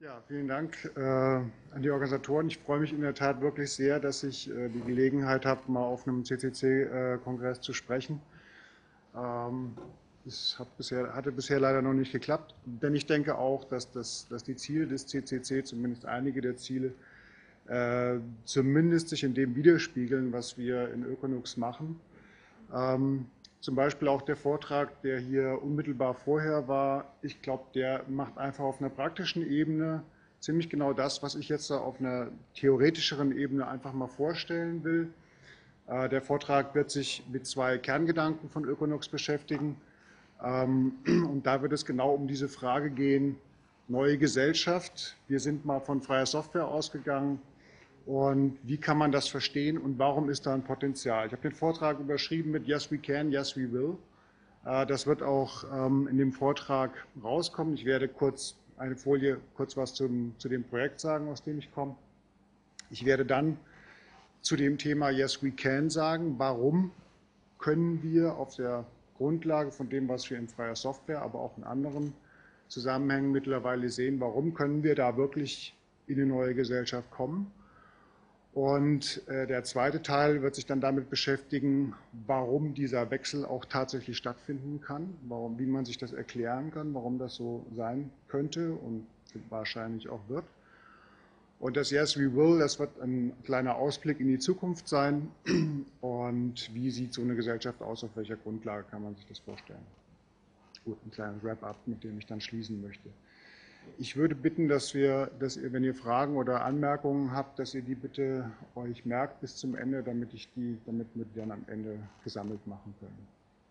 Ja, vielen Dank an die Organisatoren. Ich freue mich in der Tat wirklich sehr, dass ich die Gelegenheit habe, mal auf einem CCC-Kongress zu sprechen. Es hatte bisher leider noch nicht geklappt, denn ich denke auch, dass die Ziele des CCC, zumindest einige der Ziele, zumindest sich in dem widerspiegeln, was wir in Ökonux machen. Zum Beispiel auch der Vortrag, der hier unmittelbar vorher war, ich glaube, der macht einfach auf einer praktischen Ebene ziemlich genau das, was ich jetzt auf einer theoretischeren Ebene einfach mal vorstellen will. Der Vortrag wird sich mit zwei Kerngedanken von Ökonux beschäftigen. Und da wird es genau um diese Frage gehen, neue Gesellschaft. Wir sind mal von freier Software ausgegangen. Und wie kann man das verstehen und warum ist da ein Potenzial? Ich habe den Vortrag überschrieben mit Yes, we can, yes, we will. Das wird auch in dem Vortrag rauskommen. Ich werde kurz was zu dem Projekt sagen, aus dem ich komme. Ich werde dann zu dem Thema Yes, we can sagen, warum können wir auf der Grundlage von dem, was wir in freier Software, aber auch in anderen Zusammenhängen mittlerweile sehen, warum können wir da wirklich in eine neue Gesellschaft kommen. Und der zweite Teil wird sich dann damit beschäftigen, warum dieser Wechsel auch tatsächlich stattfinden kann, wie man sich das erklären kann, warum das so sein könnte und wahrscheinlich auch wird. Und das Yes, we will, das wird ein kleiner Ausblick in die Zukunft sein. Und wie sieht so eine Gesellschaft aus, auf welcher Grundlage kann man sich das vorstellen? Gut, ein kleines Wrap-up, mit dem ich dann schließen möchte. Ich würde bitten, dass ihr, wenn ihr Fragen oder Anmerkungen habt, dass ihr die bitte euch merkt bis zum Ende, damit wir die dann am Ende gesammelt machen können.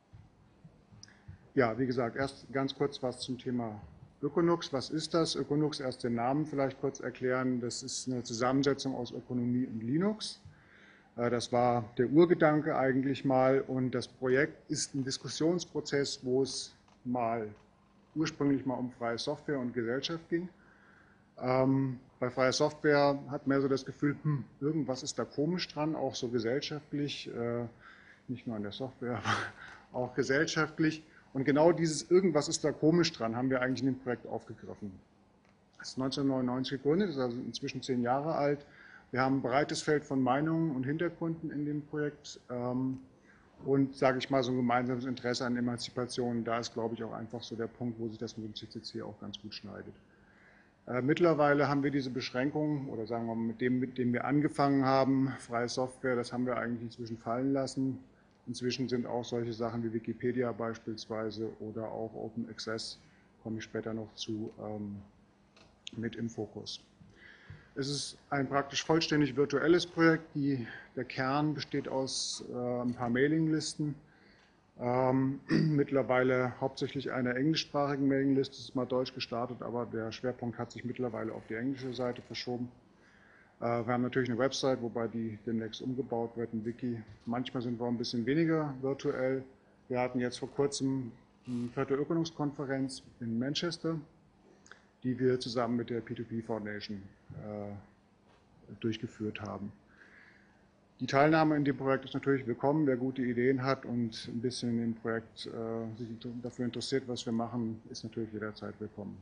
Ja, wie gesagt, erst ganz kurz was zum Thema Ökonux. Was ist das? Ökonux, erst den Namen vielleicht kurz erklären. Das ist eine Zusammensetzung aus Ökonomie und Linux. Das war der Urgedanke eigentlich mal. Und das Projekt ist ein Diskussionsprozess, wo es ursprünglich mal um freie Software und Gesellschaft ging. Bei freier Software hat man so das Gefühl, irgendwas ist da komisch dran, auch so gesellschaftlich, nicht nur an der Software, aber auch gesellschaftlich. Und genau dieses irgendwas ist da komisch dran, haben wir eigentlich in dem Projekt aufgegriffen. Es ist 1999 gegründet, ist also inzwischen 10 Jahre alt. Wir haben ein breites Feld von Meinungen und Hintergründen in dem Projekt. Und, sage ich mal, so ein gemeinsames Interesse an Emanzipation, da ist, glaube ich, auch einfach so der Punkt, wo sich das mit dem CCC auch ganz gut schneidet. Mittlerweile haben wir diese Beschränkungen, oder sagen wir mal, mit dem wir angefangen haben, freie Software, das haben wir eigentlich inzwischen fallen lassen. Inzwischen sind auch solche Sachen wie Wikipedia beispielsweise oder auch Open Access, komme ich später noch zu, mit im Fokus. Es ist ein praktisch vollständig virtuelles Projekt. Der Kern besteht aus ein paar Mailinglisten. Mittlerweile hauptsächlich einer englischsprachigen Mailingliste. Es ist mal deutsch gestartet, aber der Schwerpunkt hat sich mittlerweile auf die englische Seite verschoben. Wir haben natürlich eine Website, wobei die demnächst umgebaut wird, ein Wiki. Manchmal sind wir ein bisschen weniger virtuell. Wir hatten jetzt vor kurzem die 4. Ökonomikkonferenz in Manchester, die wir zusammen mit der P2P Foundation durchgeführt haben. Die Teilnahme in dem Projekt ist natürlich willkommen. Wer gute Ideen hat und ein bisschen im Projekt sich dafür interessiert, was wir machen, ist natürlich jederzeit willkommen.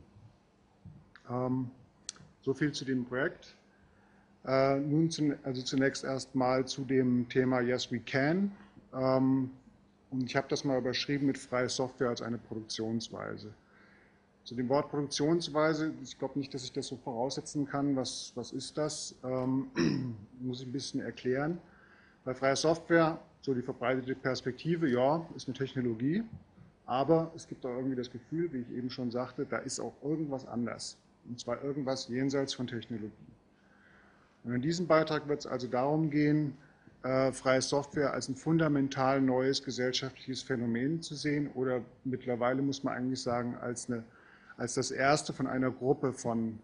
So viel zu dem Projekt. Nun zunächst erstmal zu dem Thema Yes, we can. Und ich habe das mal überschrieben mit freie Software als eine Produktionsweise. Zu dem Wort Produktionsweise, ich glaube nicht, dass ich das so voraussetzen kann. Was ist das? Muss ich ein bisschen erklären. Bei freier Software, so die verbreitete Perspektive, ja, ist eine Technologie, aber es gibt auch irgendwie das Gefühl, wie ich eben schon sagte, da ist auch irgendwas anders. Und zwar irgendwas jenseits von Technologie. Und in diesem Beitrag wird es also darum gehen, freie Software als ein fundamental neues gesellschaftliches Phänomen zu sehen oder mittlerweile muss man eigentlich sagen, als das erste von einer Gruppe von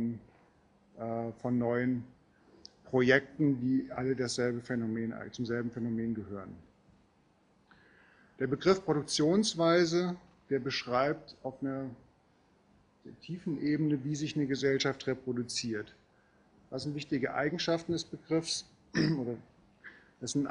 neuen Projekten, die alle zum selben Phänomen gehören. Der Begriff Produktionsweise, der beschreibt auf einer tiefen Ebene, wie sich eine Gesellschaft reproduziert. Was sind wichtige Eigenschaften des Begriffs? Sind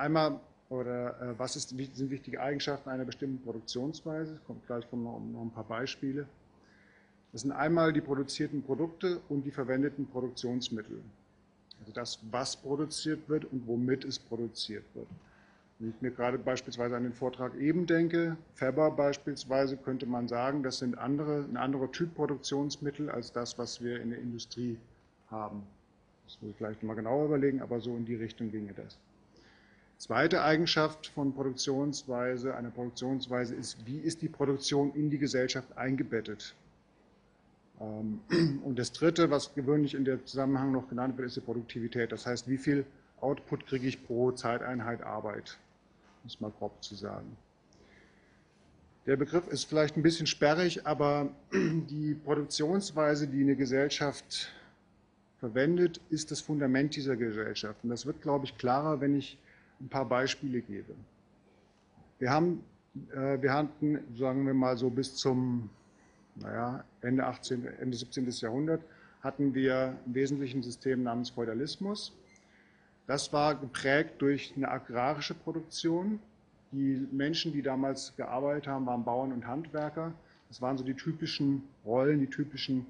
wichtige Eigenschaften einer bestimmten Produktionsweise? Gleich kommen noch ein paar Beispiele. Das sind einmal die produzierten Produkte und die verwendeten Produktionsmittel. Also das, was produziert wird und womit es produziert wird. Wenn ich mir gerade beispielsweise an den Vortrag eben denke, Faber beispielsweise, könnte man sagen, das sind ein anderer Typ Produktionsmittel als das, was wir in der Industrie haben. Das muss ich vielleicht mal genauer überlegen, aber so in die Richtung ginge das. Zweite Eigenschaft von Produktionsweise, einer Produktionsweise ist, wie ist die Produktion in die Gesellschaft eingebettet? Und das dritte, was gewöhnlich in dem Zusammenhang noch genannt wird, ist die Produktivität. Das heißt, wie viel Output kriege ich pro Zeiteinheit Arbeit, um es mal grob zu sagen. Der Begriff ist vielleicht ein bisschen sperrig, aber die Produktionsweise, die eine Gesellschaft verwendet, ist das Fundament dieser Gesellschaft. Und das wird, glaube ich, klarer, wenn ich ein paar Beispiele gebe. Wir hatten, sagen wir mal so bis zum Ende 17. Jahrhundert, hatten wir im Wesentlichen ein System namens Feudalismus. Das war geprägt durch eine agrarische Produktion. Die Menschen, die damals gearbeitet haben, waren Bauern und Handwerker. Das waren so die typischen Rollen, die typischen,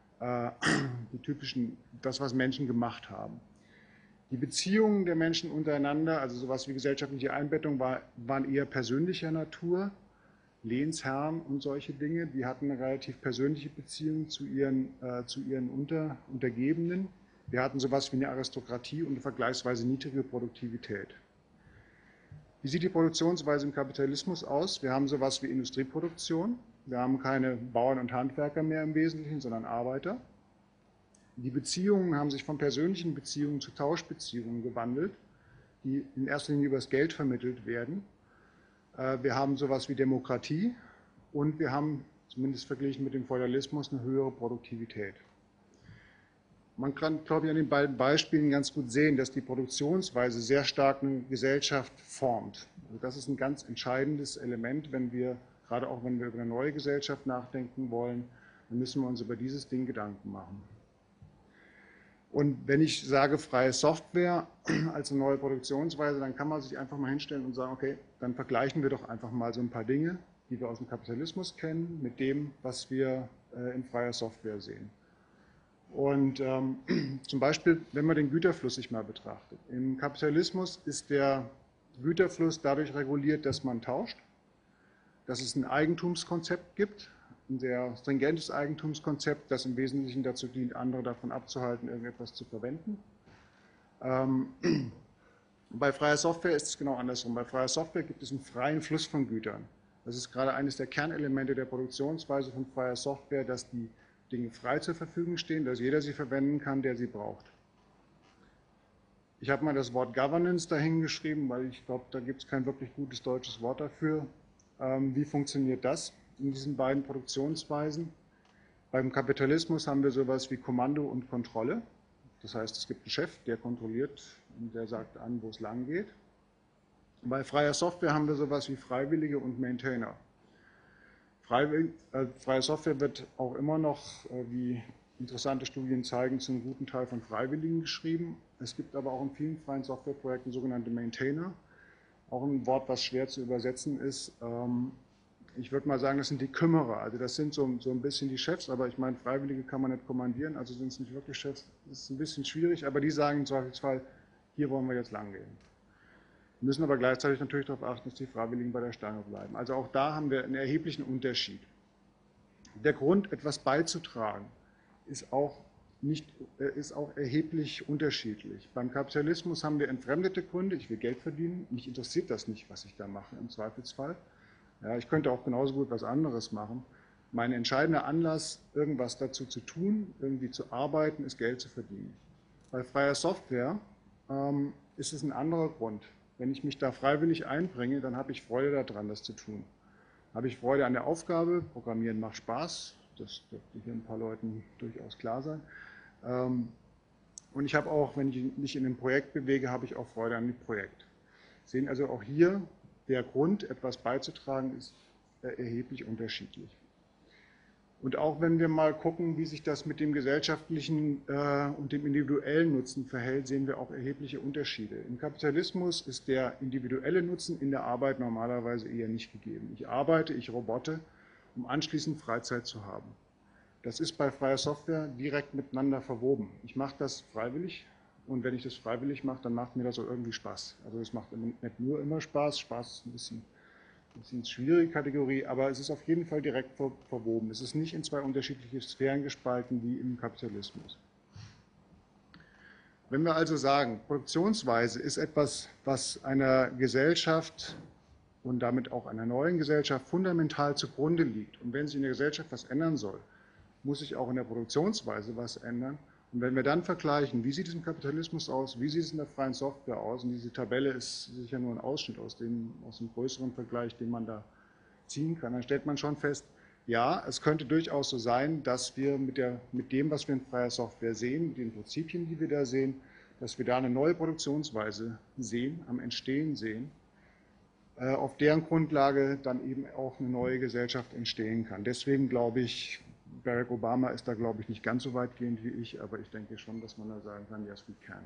das, was Menschen gemacht haben. Die Beziehungen der Menschen untereinander, also sowas wie gesellschaftliche Einbettung, waren eher persönlicher Natur. Lehnsherren und solche Dinge, die hatten eine relativ persönliche Beziehung zu ihren Untergebenen. Wir hatten sowas wie eine Aristokratie und eine vergleichsweise niedrige Produktivität. Wie sieht die Produktionsweise im Kapitalismus aus? Wir haben sowas wie Industrieproduktion. Wir haben keine Bauern und Handwerker mehr im Wesentlichen, sondern Arbeiter. Die Beziehungen haben sich von persönlichen Beziehungen zu Tauschbeziehungen gewandelt, die in erster Linie über das Geld vermittelt werden. Wir haben sowas wie Demokratie und wir haben, zumindest verglichen mit dem Feudalismus, eine höhere Produktivität. Man kann, glaube ich, an den beiden Beispielen ganz gut sehen, dass die Produktionsweise sehr stark eine Gesellschaft formt. Also das ist ein ganz entscheidendes Element, gerade auch wenn wir über eine neue Gesellschaft nachdenken wollen, dann müssen wir uns über dieses Ding Gedanken machen. Und wenn ich sage freie Software als eine neue Produktionsweise, dann kann man sich einfach mal hinstellen und sagen, okay, dann vergleichen wir doch einfach mal so ein paar Dinge, die wir aus dem Kapitalismus kennen, mit dem, was wir in freier Software sehen. Und zum Beispiel, wenn man den Güterfluss sich mal betrachtet. Im Kapitalismus ist der Güterfluss dadurch reguliert, dass man tauscht, dass es ein Eigentumskonzept gibt, ein sehr stringentes Eigentumskonzept, das im Wesentlichen dazu dient, andere davon abzuhalten, irgendetwas zu verwenden. Bei freier Software ist es genau andersrum. Bei freier Software gibt es einen freien Fluss von Gütern. Das ist gerade eines der Kernelemente der Produktionsweise von freier Software, dass die Dinge frei zur Verfügung stehen, dass jeder sie verwenden kann, der sie braucht. Ich habe mal das Wort Governance dahin geschrieben, weil ich glaube, da gibt es kein wirklich gutes deutsches Wort dafür. Wie funktioniert das in diesen beiden Produktionsweisen? Beim Kapitalismus haben wir sowas wie Kommando und Kontrolle. Das heißt, es gibt einen Chef, der kontrolliert und der sagt an, wo es lang geht. Bei freier Software haben wir sowas wie Freiwillige und Maintainer. Freie Software wird auch immer noch, wie interessante Studien zeigen, zu einem guten Teil von Freiwilligen geschrieben. Es gibt aber auch in vielen freien Softwareprojekten sogenannte Maintainer. Auch ein Wort, was schwer zu übersetzen ist. Ich würde mal sagen, das sind die Kümmerer. Also das sind so ein bisschen die Chefs, aber ich meine, Freiwillige kann man nicht kommandieren, also sind es nicht wirklich Chefs. Das ist ein bisschen schwierig, aber die sagen im Zweifelsfall, hier wollen wir jetzt lang gehen. Wir müssen aber gleichzeitig natürlich darauf achten, dass die Freiwilligen bei der Stange bleiben. Also auch da haben wir einen erheblichen Unterschied. Der Grund, etwas beizutragen, ist auch erheblich unterschiedlich. Beim Kapitalismus haben wir entfremdete Gründe. Ich will Geld verdienen. Mich interessiert das nicht, was ich da mache, im Zweifelsfall. Ja, ich könnte auch genauso gut was anderes machen. Mein entscheidender Anlass, irgendwas dazu zu tun, irgendwie zu arbeiten, ist Geld zu verdienen. Bei freier Software ist es ein anderer Grund. Wenn ich mich da freiwillig einbringe, dann habe ich Freude daran, das zu tun. Habe ich Freude an der Aufgabe, Programmieren macht Spaß, das dürfte hier ein paar Leuten durchaus klar sein. Und ich habe auch, wenn ich mich in ein Projekt bewege, habe ich auch Freude an dem Projekt. Sie sehen also auch hier, der Grund, etwas beizutragen, ist erheblich unterschiedlich. Und auch wenn wir mal gucken, wie sich das mit dem gesellschaftlichen und dem individuellen Nutzen verhält, sehen wir auch erhebliche Unterschiede. Im Kapitalismus ist der individuelle Nutzen in der Arbeit normalerweise eher nicht gegeben. Ich arbeite, ich robote, um anschließend Freizeit zu haben. Das ist bei freier Software direkt miteinander verwoben. Ich mache das freiwillig und wenn ich das freiwillig mache, dann macht mir das auch irgendwie Spaß. Also es macht nicht nur immer Spaß, Spaß ist ein bisschen eine schwierige Kategorie, aber es ist auf jeden Fall direkt verwoben. Es ist nicht in zwei unterschiedliche Sphären gespalten wie im Kapitalismus. Wenn wir also sagen, Produktionsweise ist etwas, was einer Gesellschaft und damit auch einer neuen Gesellschaft fundamental zugrunde liegt, und wenn sich in der Gesellschaft was ändern soll, muss sich auch in der Produktionsweise was ändern. Und wenn wir dann vergleichen, wie sieht es im Kapitalismus aus, wie sieht es in der freien Software aus, und diese Tabelle ist sicher nur ein Ausschnitt aus dem größeren Vergleich, den man da ziehen kann, dann stellt man schon fest, ja, es könnte durchaus so sein, dass wir mit dem, was wir in freier Software sehen, mit den Prinzipien, die wir da sehen, dass wir da eine neue Produktionsweise sehen, am Entstehen sehen, auf deren Grundlage dann eben auch eine neue Gesellschaft entstehen kann. Deswegen glaube ich, Barack Obama ist da, glaube ich, nicht ganz so weitgehend wie ich, aber ich denke schon, dass man da sagen kann, yes, we can.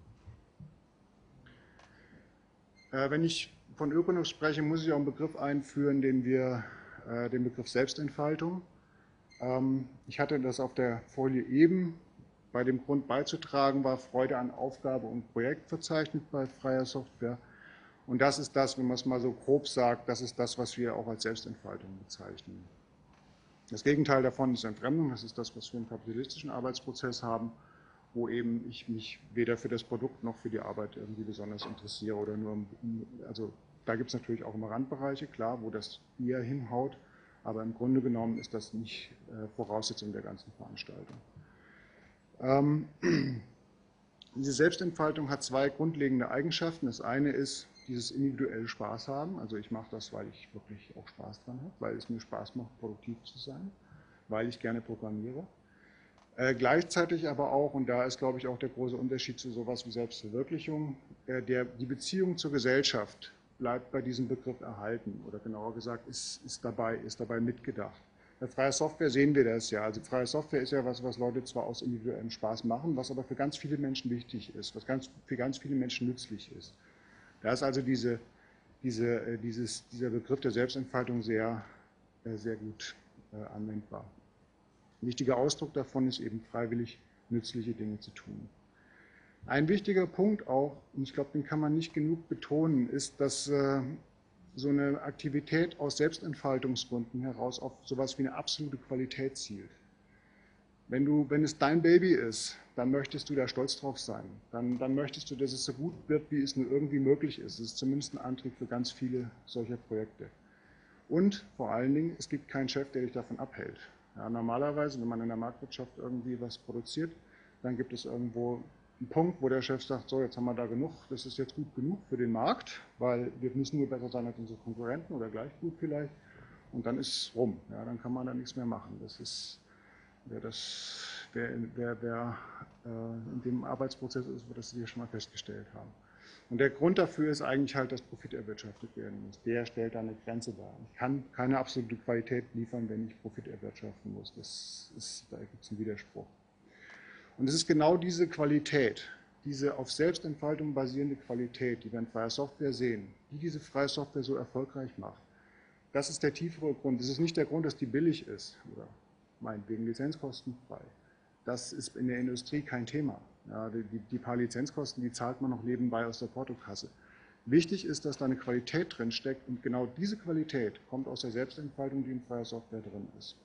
Wenn ich von Ökonos spreche, muss ich auch einen Begriff einführen, den Begriff Selbstentfaltung. Ich hatte das auf der Folie eben. Bei dem Grund beizutragen war Freude an Aufgabe und Projekt verzeichnet bei freier Software. Und das ist das, wenn man es mal so grob sagt, das ist das, was wir auch als Selbstentfaltung bezeichnen. Das Gegenteil davon ist Entfremdung. Das ist das, was wir im kapitalistischen Arbeitsprozess haben, wo eben ich mich weder für das Produkt noch für die Arbeit irgendwie besonders interessiere oder nur, also da gibt es natürlich auch immer Randbereiche, klar, wo das eher hinhaut, aber im Grunde genommen ist das nicht Voraussetzung der ganzen Veranstaltung. Diese Selbstentfaltung hat zwei grundlegende Eigenschaften. Das eine ist dieses individuelle Spaß haben, also ich mache das, weil ich wirklich auch Spaß dran habe, weil es mir Spaß macht, produktiv zu sein, weil ich gerne programmiere. Gleichzeitig aber auch, und da ist, glaube ich, auch der große Unterschied zu sowas wie Selbstverwirklichung, die Beziehung zur Gesellschaft bleibt bei diesem Begriff erhalten, oder genauer gesagt, ist dabei mitgedacht. Bei freier Software sehen wir das ja. Also freie Software ist ja was Leute zwar aus individuellem Spaß machen, was aber für ganz viele Menschen wichtig ist, was für ganz viele Menschen nützlich ist. Da ist also dieser Begriff der Selbstentfaltung sehr, sehr gut anwendbar. Ein wichtiger Ausdruck davon ist eben freiwillig nützliche Dinge zu tun. Ein wichtiger Punkt auch, und ich glaube, den kann man nicht genug betonen, ist, dass so eine Aktivität aus Selbstentfaltungsgründen heraus auf sowas wie eine absolute Qualität zielt. Wenn es dein Baby ist, dann möchtest du da stolz drauf sein. Dann möchtest du, dass es so gut wird, wie es nur irgendwie möglich ist. Das ist zumindest ein Antrieb für ganz viele solcher Projekte. Und vor allen Dingen, es gibt keinen Chef, der dich davon abhält. Ja, normalerweise, wenn man in der Marktwirtschaft irgendwie was produziert, dann gibt es irgendwo einen Punkt, wo der Chef sagt, so, jetzt haben wir da genug, das ist jetzt gut genug für den Markt, weil wir müssen nur besser sein als unsere Konkurrenten oder gleich gut vielleicht. Und dann ist es rum. Ja, dann kann man da nichts mehr machen. Das ist, wer in dem Arbeitsprozess ist, wird das sicher schon mal festgestellt haben. Und der Grund dafür ist eigentlich halt, dass Profit erwirtschaftet werden muss. Der stellt da eine Grenze dar. Ich kann keine absolute Qualität liefern, wenn ich Profit erwirtschaften muss. Da gibt es einen Widerspruch. Und es ist genau diese Qualität, diese auf Selbstentfaltung basierende Qualität, die wir in freier Software sehen, die diese freie Software so erfolgreich macht. Das ist der tiefere Grund. Das ist nicht der Grund, dass die billig ist oder meinetwegen lizenzkostenfrei. Das ist in der Industrie kein Thema. Ja, die paar Lizenzkosten, die zahlt man noch nebenbei aus der Portokasse. Wichtig ist, dass da eine Qualität drin steckt und genau diese Qualität kommt aus der Selbstentfaltung, die in freier Software drin ist.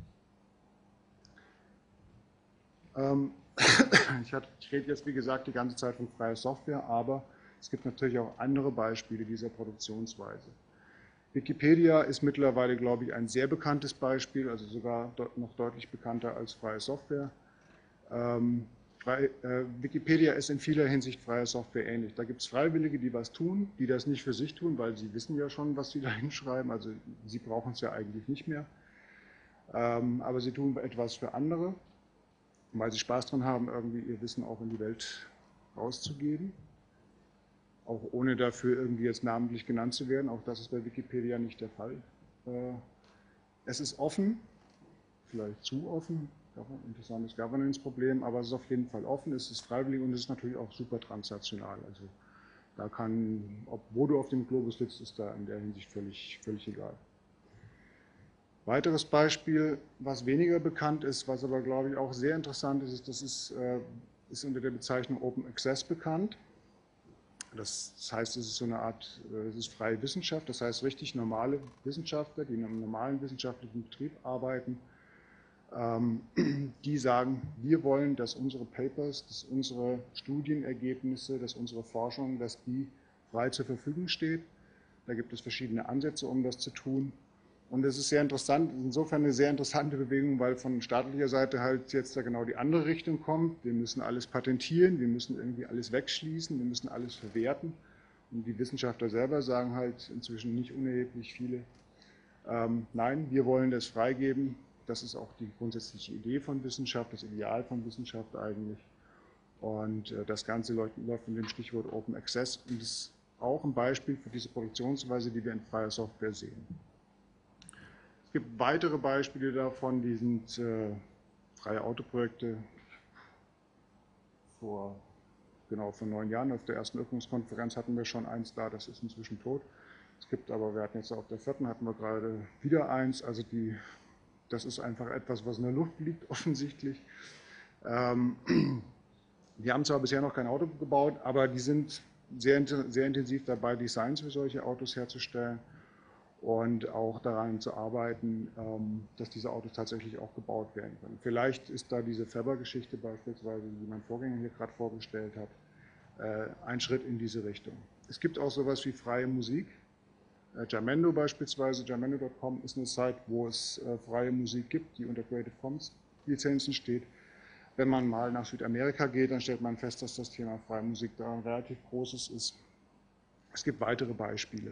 Ich rede jetzt, wie gesagt, die ganze Zeit von freier Software, aber es gibt natürlich auch andere Beispiele dieser Produktionsweise. Wikipedia ist mittlerweile, glaube ich, ein sehr bekanntes Beispiel, also sogar noch deutlich bekannter als freie Software. Wikipedia ist in vieler Hinsicht freier Software ähnlich. Da gibt es Freiwillige, die was tun, die das nicht für sich tun, weil sie wissen ja schon, was sie da hinschreiben, also sie brauchen es ja eigentlich nicht mehr. Aber sie tun etwas für andere, weil sie Spaß dran haben, irgendwie ihr Wissen auch in die Welt rauszugeben. Auch ohne dafür irgendwie jetzt namentlich genannt zu werden. Auch das ist bei Wikipedia nicht der Fall. Es ist offen, vielleicht zu offen, interessantes Governance-Problem, aber es ist auf jeden Fall offen, es ist freiwillig und es ist natürlich auch super transnational. Also da kann, wo du auf dem Globus sitzt, ist da in der Hinsicht völlig egal. Weiteres Beispiel, was weniger bekannt ist, was aber, glaube ich, auch sehr interessant ist, das ist unter der Bezeichnung Open Access bekannt. Das heißt, es ist so eine Art, es ist freie Wissenschaft, das heißt richtig normale Wissenschaftler, die in einem normalen wissenschaftlichen Betrieb arbeiten, die sagen, wir wollen, dass unsere Papers, dass unsere Studienergebnisse, dass unsere Forschung, dass die frei zur Verfügung steht. Da gibt es verschiedene Ansätze, um das zu tun. Und es ist sehr interessant, insofern eine sehr interessante Bewegung, weil von staatlicher Seite halt jetzt da genau die andere Richtung kommt. Wir müssen alles patentieren, wir müssen irgendwie alles wegschließen, wir müssen alles verwerten. Und die Wissenschaftler selber sagen halt inzwischen nicht unerheblich viele, nein, wir wollen das freigeben. Das ist auch die grundsätzliche Idee von Wissenschaft, das Ideal von Wissenschaft eigentlich. Und das Ganze läuft mit dem Stichwort Open Access und ist auch ein Beispiel für diese Produktionsweise, die wir in freier Software sehen. Es gibt weitere Beispiele davon, die sind freie Autoprojekte. Vor 9 Jahren auf der ersten Öffnungskonferenz hatten wir schon eins da, das ist inzwischen tot. Es gibt aber, wir hatten jetzt auf der 4. hatten wir gerade wieder eins, also das ist einfach etwas, was in der Luft liegt, offensichtlich. Wir haben zwar bisher noch kein Auto gebaut, aber die sind sehr intensiv dabei, Designs für solche Autos herzustellen und auch daran zu arbeiten, dass diese Autos tatsächlich auch gebaut werden können. Vielleicht ist da diese Faber-Geschichte beispielsweise, die mein Vorgänger hier gerade vorgestellt hat, ein Schritt in diese Richtung. Es gibt auch sowas wie freie Musik. Jamendo beispielsweise, jamendo.com ist eine Site, wo es freie Musik gibt, die unter Creative Commons Lizenzen steht. Wenn man mal nach Südamerika geht, dann stellt man fest, dass das Thema freie Musik da ein relativ großes ist. Es gibt weitere Beispiele.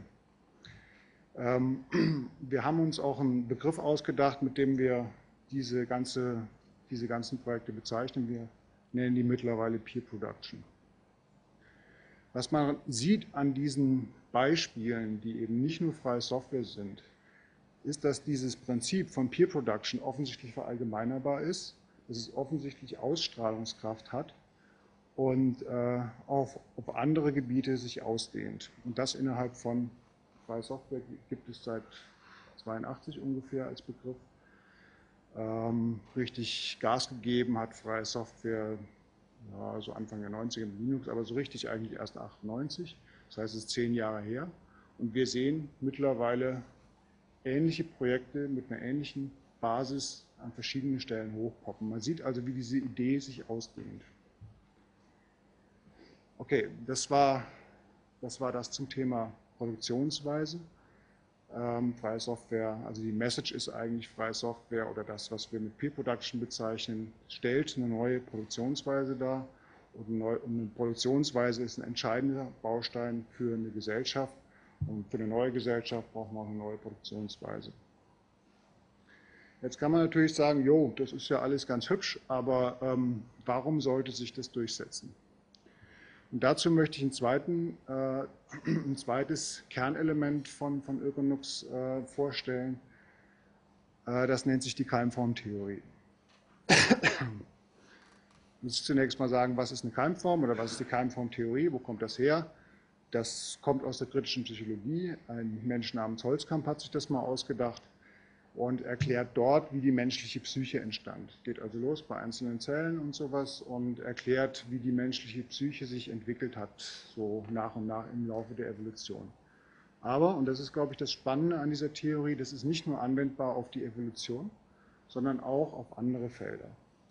Wir haben uns auch einen Begriff ausgedacht, mit dem wir diese ganzen Projekte bezeichnen. Wir nennen die mittlerweile Peer Production. Was man sieht an diesen Beispielen, die eben nicht nur freie Software sind, ist, dass dieses Prinzip von Peer Production offensichtlich verallgemeinerbar ist, dass es offensichtlich Ausstrahlungskraft hat und auf andere Gebiete sich ausdehnt. Und das innerhalb von freie Software gibt es seit 1982 ungefähr als Begriff. Richtig Gas gegeben hat freie Software ja, so Anfang der 90er mit Linux, aber so richtig eigentlich erst 1998. Das heißt, es ist 10 Jahre her. Und wir sehen mittlerweile ähnliche Projekte mit einer ähnlichen Basis an verschiedenen Stellen hochpoppen. Man sieht also, wie diese Idee sich ausdehnt. Okay, das war das zum Thema Produktionsweise. Freie Software, also die Message ist eigentlich freie Software oder das, was wir mit Peer Production bezeichnen, stellt eine neue Produktionsweise dar. Und eine Produktionsweise ist ein entscheidender Baustein für eine Gesellschaft. Und für eine neue Gesellschaft braucht man auch eine neue Produktionsweise. Jetzt kann man natürlich sagen, jo, das ist ja alles ganz hübsch, aber warum sollte sich das durchsetzen? Und dazu möchte ich ein zweites Kernelement von Ökonux vorstellen. Das nennt sich die Keimformtheorie. Ich muss zunächst mal sagen, was ist eine Keimform oder was ist die Keimformtheorie, wo kommt das her? Das kommt aus der kritischen Psychologie. Ein Mensch namens Holzkamp hat sich das mal ausgedacht und erklärt dort, wie die menschliche Psyche entstand. Geht also los bei einzelnen Zellen und sowas und erklärt, wie die menschliche Psyche sich entwickelt hat, so nach und nach im Laufe der Evolution. Aber, und das ist, glaube ich, das Spannende an dieser Theorie, das ist nicht nur anwendbar auf die Evolution, sondern auch auf andere Felder.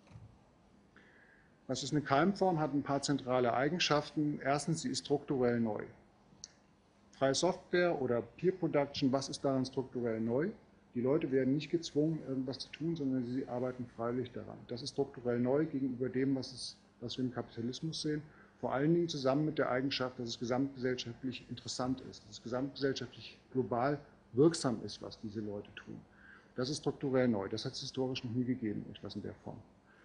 Was ist eine Keimform? Hat ein paar zentrale Eigenschaften. Erstens, sie ist strukturell neu. Freie Software oder Peer Production, was ist daran strukturell neu? Die Leute werden nicht gezwungen, irgendwas zu tun, sondern sie arbeiten freiwillig daran. Das ist strukturell neu gegenüber dem, was wir im Kapitalismus sehen. Vor allen Dingen zusammen mit der Eigenschaft, dass es gesamtgesellschaftlich interessant ist, dass es gesamtgesellschaftlich global wirksam ist, was diese Leute tun. Das ist strukturell neu. Das hat es historisch noch nie gegeben, etwas in der Form.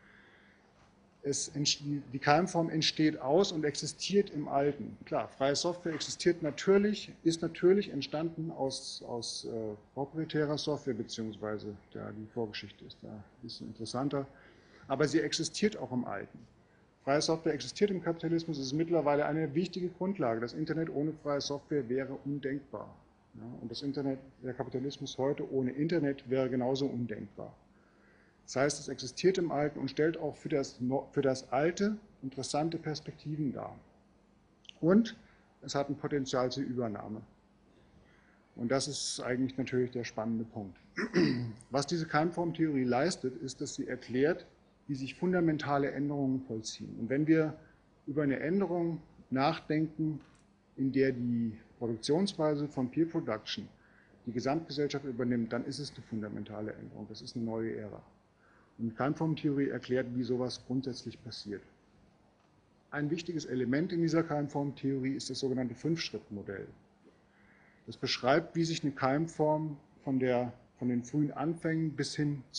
Die Keimform entsteht aus und existiert im Alten. Klar, freie Software ist natürlich entstanden aus proprietärer Software, beziehungsweise die Vorgeschichte ist da ein bisschen interessanter, aber sie existiert auch im Alten. Freie Software existiert im Kapitalismus, ist mittlerweile eine wichtige Grundlage. Das Internet ohne freie Software wäre undenkbar. Ja, und das Internet, der Kapitalismus heute ohne Internet wäre genauso undenkbar. Das heißt, es existiert im Alten und stellt auch für das Alte interessante Perspektiven dar. Und es hat ein Potenzial zur Übernahme. Und das ist eigentlich natürlich der spannende Punkt. Was diese Keimformtheorie leistet, ist, dass sie erklärt, wie sich fundamentale Änderungen vollziehen. Und wenn wir über eine Änderung nachdenken, in der die Produktionsweise von Peer Production die Gesamtgesellschaft übernimmt, dann ist es eine fundamentale Änderung. Das ist eine neue Ära. Und Keimformtheorie erklärt, wie sowas grundsätzlich passiert. Ein wichtiges Element in dieser Keimformtheorie ist das sogenannte Fünf-Schritt-Modell. Das beschreibt, wie sich eine Keimform von den frühen Anfängen bis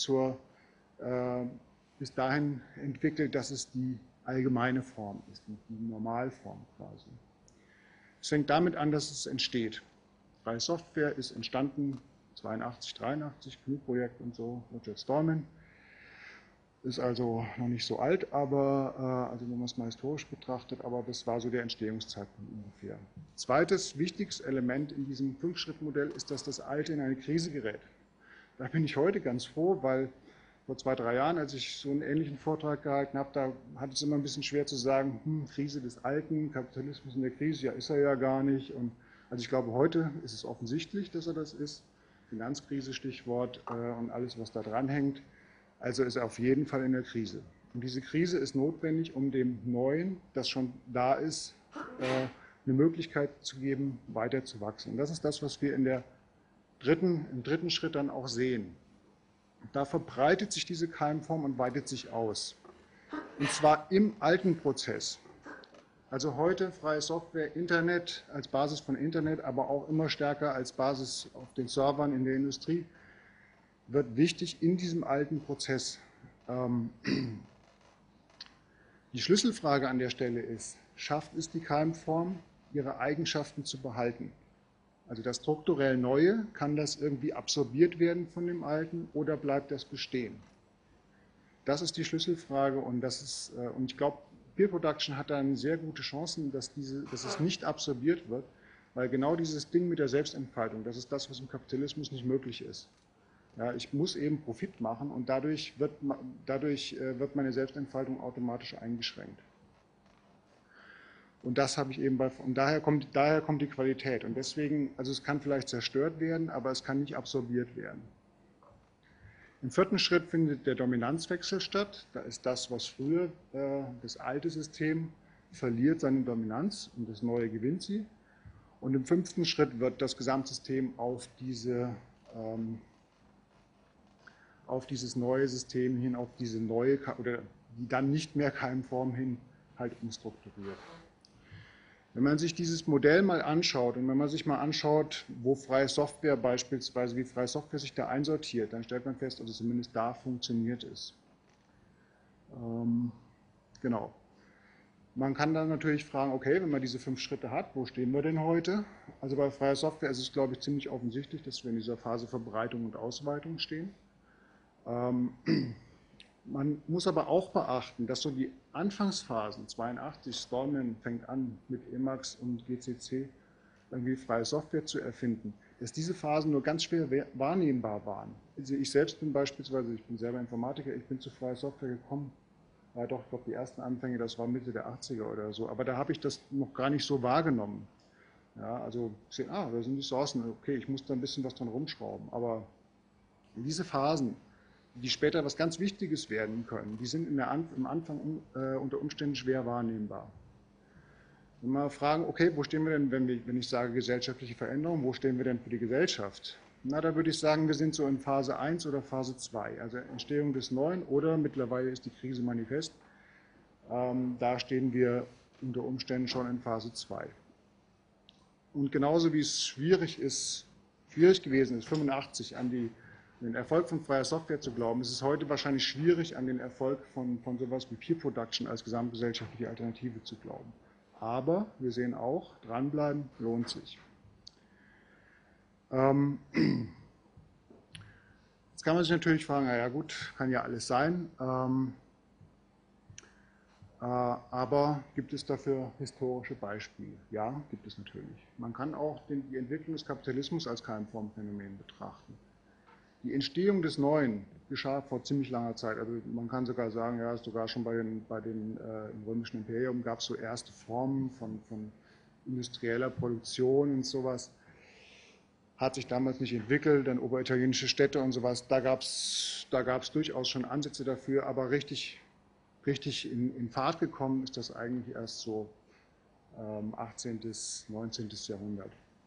dahin entwickelt, dass es die allgemeine Form ist, die Normalform quasi. Es fängt damit an, dass es entsteht. Freie Software ist entstanden 82, 83, GNU-Projekt und so, Roger Stallman. Ist also noch nicht so alt, aber also wenn man es mal historisch betrachtet, aber das war so der Entstehungszeitpunkt ungefähr. Zweites wichtiges Element in diesem Fünf-Schritt-Modell ist, dass das Alte in eine Krise gerät. Da bin ich heute ganz froh, weil vor 2, 3 Jahren, als ich so einen ähnlichen Vortrag gehalten habe, da hat es immer ein bisschen schwer zu sagen, Krise des Alten, Kapitalismus in der Krise, ja ist er ja gar nicht. Und also ich glaube, heute ist es offensichtlich, dass er das ist. Finanzkrise Stichwort und alles, was da dran hängt. Also ist er auf jeden Fall in der Krise. Und diese Krise ist notwendig, um dem Neuen, das schon da ist, eine Möglichkeit zu geben, weiter zu wachsen. Und das ist das, was wir im dritten Schritt dann auch sehen. Da verbreitet sich diese Keimform und weitet sich aus. Und zwar im alten Prozess. Also heute freie Software, Internet als Basis von Internet, aber auch immer stärker als Basis auf den Servern in der Industrie, wird wichtig in diesem alten Prozess. Die Schlüsselfrage an der Stelle ist, schafft es die Keimform, ihre Eigenschaften zu behalten? Also das strukturell Neue, kann das irgendwie absorbiert werden von dem Alten oder bleibt das bestehen? Das ist die Schlüsselfrage und ich glaube, Peer Production hat da sehr gute Chancen, dass es nicht absorbiert wird, weil genau dieses Ding mit der Selbstentfaltung, das ist das, was im Kapitalismus nicht möglich ist. Ja, ich muss eben Profit machen und dadurch wird meine Selbstentfaltung automatisch eingeschränkt. Und das habe ich eben und daher kommt die Qualität. Und deswegen, also es kann vielleicht zerstört werden, aber es kann nicht absorbiert werden. Im 4. Schritt findet der Dominanzwechsel statt. Da ist das, was früher das alte System verliert seine Dominanz und das neue gewinnt sie. Und im 5. Schritt wird das Gesamtsystem auf dieses neue System hin, auf diese neue, oder die dann nicht mehr Keimform hin, halt umstrukturiert. Wenn man sich dieses Modell mal anschaut und wenn man sich mal anschaut, wo freie Software beispielsweise, wie freie Software sich da einsortiert, dann stellt man fest, also zumindest da funktioniert es. Genau. Man kann dann natürlich fragen, okay, wenn man diese 5 Schritte hat, wo stehen wir denn heute? Also bei freier Software ist es, glaube ich, ziemlich offensichtlich, dass wir in dieser Phase Verbreitung und Ausweitung stehen. Man muss aber auch beachten, dass so die Anfangsphasen, 82, Stallman fängt an mit Emacs und GCC, irgendwie freie Software zu erfinden, dass diese Phasen nur ganz schwer wahrnehmbar waren. Also ich selbst bin beispielsweise, ich bin selber Informatiker, ich bin zu freier Software gekommen, ja doch, ich glaube die ersten Anfänge, das war Mitte der 80er oder so, aber da habe ich das noch gar nicht so wahrgenommen. Ja, also gesehen, da sind die Sourcen, okay, ich muss da ein bisschen was dran rumschrauben, aber diese Phasen, die später was ganz Wichtiges werden können, die sind im Anfang unter Umständen schwer wahrnehmbar. Wenn wir fragen, okay, wo stehen wir denn, wenn ich sage gesellschaftliche Veränderung, wo stehen wir denn für die Gesellschaft? Na, da würde ich sagen, wir sind so in Phase 1 oder Phase 2, also Entstehung des Neuen oder mittlerweile ist die Krise manifest. Da stehen wir unter Umständen schon in Phase 2. Und genauso wie es schwierig gewesen ist, 85 an den Erfolg von freier Software zu glauben, ist es heute wahrscheinlich schwierig, an den Erfolg von sowas wie Peer Production als gesamtgesellschaftliche Alternative zu glauben. Aber wir sehen auch, dranbleiben lohnt sich. Jetzt kann man sich natürlich fragen, naja gut, kann ja alles sein. Aber gibt es dafür historische Beispiele? Ja, gibt es natürlich. Man kann auch die Entwicklung des Kapitalismus als Keimformphänomen betrachten. Die Entstehung des Neuen geschah vor ziemlich langer Zeit. Also man kann sogar sagen, ja, sogar schon im römischen Imperium gab es so erste Formen von industrieller Produktion und sowas. Hat sich damals nicht entwickelt, dann oberitalienische Städte und sowas. Da gab es durchaus schon Ansätze dafür, aber richtig in Fahrt gekommen ist das eigentlich erst so 18. bis 19. Jahrhundert.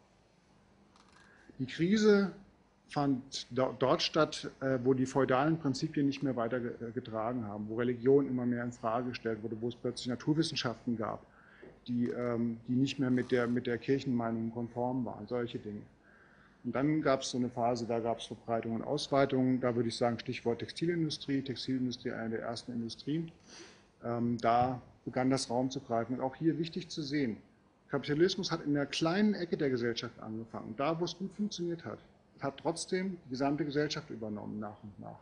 Die Krise fand dort statt, wo die feudalen Prinzipien nicht mehr weiter getragen haben, wo Religion immer mehr in Frage gestellt wurde, wo es plötzlich Naturwissenschaften gab, die nicht mehr mit der Kirchenmeinung konform waren, solche Dinge. Und dann gab es so eine Phase, da gab es Verbreitung und Ausweitung, da würde ich sagen Stichwort Textilindustrie, eine der ersten Industrien. Da begann das Raum zu greifen. Und auch hier wichtig zu sehen, Kapitalismus hat in einer kleinen Ecke der Gesellschaft angefangen. Da, wo es gut funktioniert hat, hat trotzdem die gesamte Gesellschaft übernommen, nach und nach.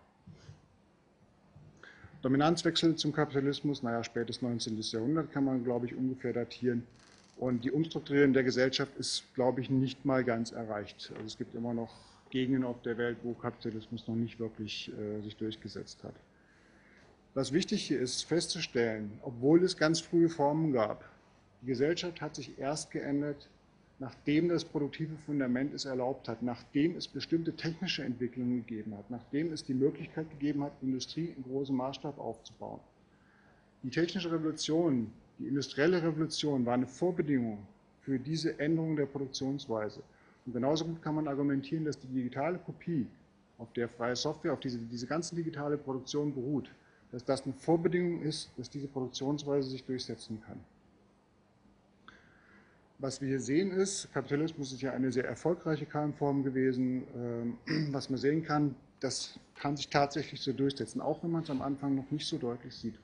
Dominanzwechsel zum Kapitalismus, naja, spätes 19. Jahrhundert kann man, glaube ich, ungefähr datieren. Und die Umstrukturierung der Gesellschaft ist, glaube ich, nicht mal ganz erreicht. Also es gibt immer noch Gegenden auf der Welt, wo Kapitalismus noch nicht wirklich sich durchgesetzt hat. Was wichtig hier ist, festzustellen, obwohl es ganz frühe Formen gab, die Gesellschaft hat sich erst geändert, nachdem das produktive Fundament es erlaubt hat, nachdem es bestimmte technische Entwicklungen gegeben hat, nachdem es die Möglichkeit gegeben hat, Industrie in großem Maßstab aufzubauen. Die technische Revolution, die industrielle Revolution war eine Vorbedingung für diese Änderung der Produktionsweise. Und genauso gut kann man argumentieren, dass die digitale Kopie, auf der freie Software, auf diese ganze digitale Produktion beruht, dass das eine Vorbedingung ist, dass diese Produktionsweise sich durchsetzen kann. Was wir hier sehen ist, Kapitalismus ist ja eine sehr erfolgreiche Keimform gewesen. Was man sehen kann, das kann sich tatsächlich so durchsetzen, auch wenn man es am Anfang noch nicht so deutlich sieht.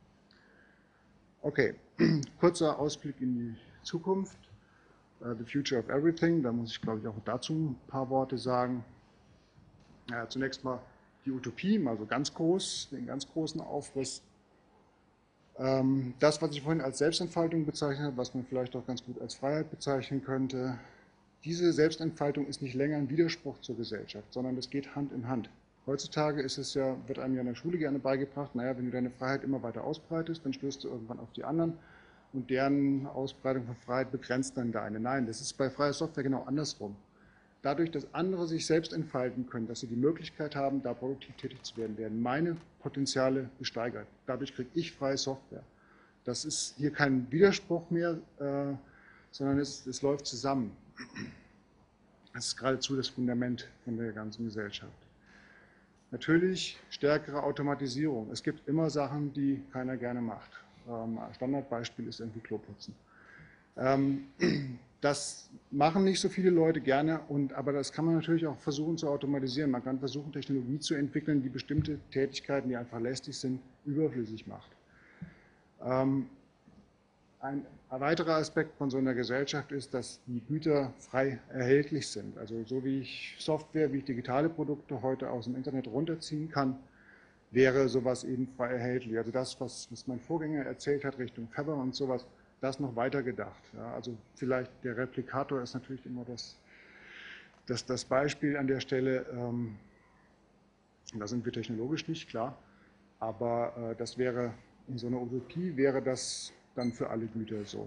Okay, kurzer Ausblick in die Zukunft. The Future of Everything, da muss ich, glaube ich, auch dazu ein paar Worte sagen. Ja, zunächst mal die Utopie, also ganz groß, den ganz großen Aufriss. Das, was ich vorhin als Selbstentfaltung bezeichnet habe, was man vielleicht auch ganz gut als Freiheit bezeichnen könnte, diese Selbstentfaltung ist nicht länger ein Widerspruch zur Gesellschaft, sondern das geht Hand in Hand. Heutzutage wird einem ja in der Schule gerne beigebracht, naja, wenn du deine Freiheit immer weiter ausbreitest, dann stößt du irgendwann auf die anderen und deren Ausbreitung von Freiheit begrenzt dann deine. Nein, das ist bei freier Software genau andersrum. Dadurch, dass andere sich selbst entfalten können, dass sie die Möglichkeit haben, da produktiv tätig zu werden, werden meine Potenziale gesteigert. Dadurch kriege ich freie Software. Das ist hier kein Widerspruch mehr, sondern es läuft zusammen. Das ist geradezu das Fundament von der ganzen Gesellschaft. Natürlich stärkere Automatisierung. Es gibt immer Sachen, die keiner gerne macht. Standardbeispiel ist irgendwie Kloputzen. Das machen nicht so viele Leute gerne, aber das kann man natürlich auch versuchen zu automatisieren. Man kann versuchen, Technologie zu entwickeln, die bestimmte Tätigkeiten, die einfach lästig sind, überflüssig macht. Ein weiterer Aspekt von so einer Gesellschaft ist, dass die Güter frei erhältlich sind. Also so wie ich Software, wie ich digitale Produkte heute aus dem Internet runterziehen kann, wäre sowas eben frei erhältlich. Also das, was mein Vorgänger erzählt hat, Richtung Faber und sowas, das noch weiter gedacht. Ja, also vielleicht der Replikator ist natürlich immer das Beispiel an der Stelle. Da sind wir technologisch nicht, klar, aber das wäre, in so einer Utopie wäre das dann für alle Güter so.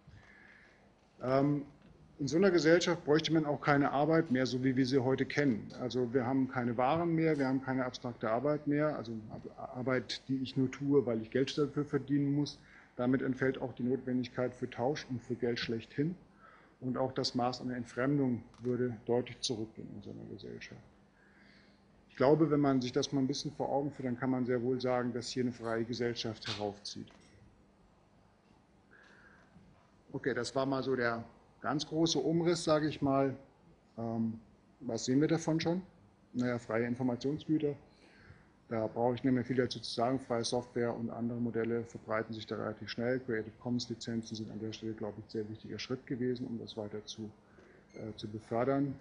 In so einer Gesellschaft bräuchte man auch keine Arbeit mehr, so wie wir sie heute kennen. Also wir haben keine Waren mehr, wir haben keine abstrakte Arbeit mehr, also Arbeit, die ich nur tue, weil ich Geld dafür verdienen muss. Damit entfällt auch die Notwendigkeit für Tausch und für Geld schlechthin. Und auch das Maß an Entfremdung würde deutlich zurückgehen in so einer Gesellschaft. Ich glaube, wenn man sich das mal ein bisschen vor Augen führt, dann kann man sehr wohl sagen, dass hier eine freie Gesellschaft heraufzieht. Okay, das war mal so der ganz große Umriss, sage ich mal. Was sehen wir davon schon? Naja, freie Informationsgüter. Da brauche ich nicht mehr viel dazu zu sagen. Freie Software und andere Modelle verbreiten sich da relativ schnell. Creative Commons Lizenzen sind an der Stelle, glaube ich, ein sehr wichtiger Schritt gewesen, um das weiter zu befördern.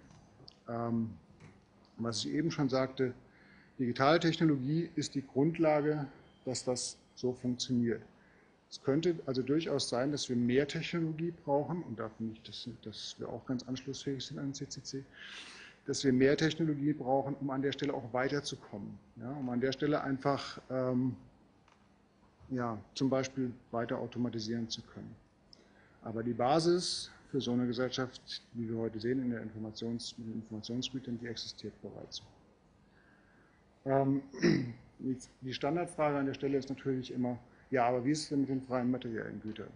Was ich eben schon sagte, digitale Technologie ist die Grundlage, dass das so funktioniert. Es könnte also durchaus sein, dass wir mehr Technologie brauchen, und da finde ich, dass wir auch ganz anschlussfähig sind an CCC, dass wir mehr Technologie brauchen, um an der Stelle auch weiterzukommen. Ja, um an der Stelle einfach ja, zum Beispiel weiter automatisieren zu können. Aber die Basis für so eine Gesellschaft, wie wir heute sehen in der mit den Informationsgütern, die existiert bereits. Die Standardfrage an der Stelle ist natürlich immer, ja, aber wie ist es denn mit den freien materiellen Gütern?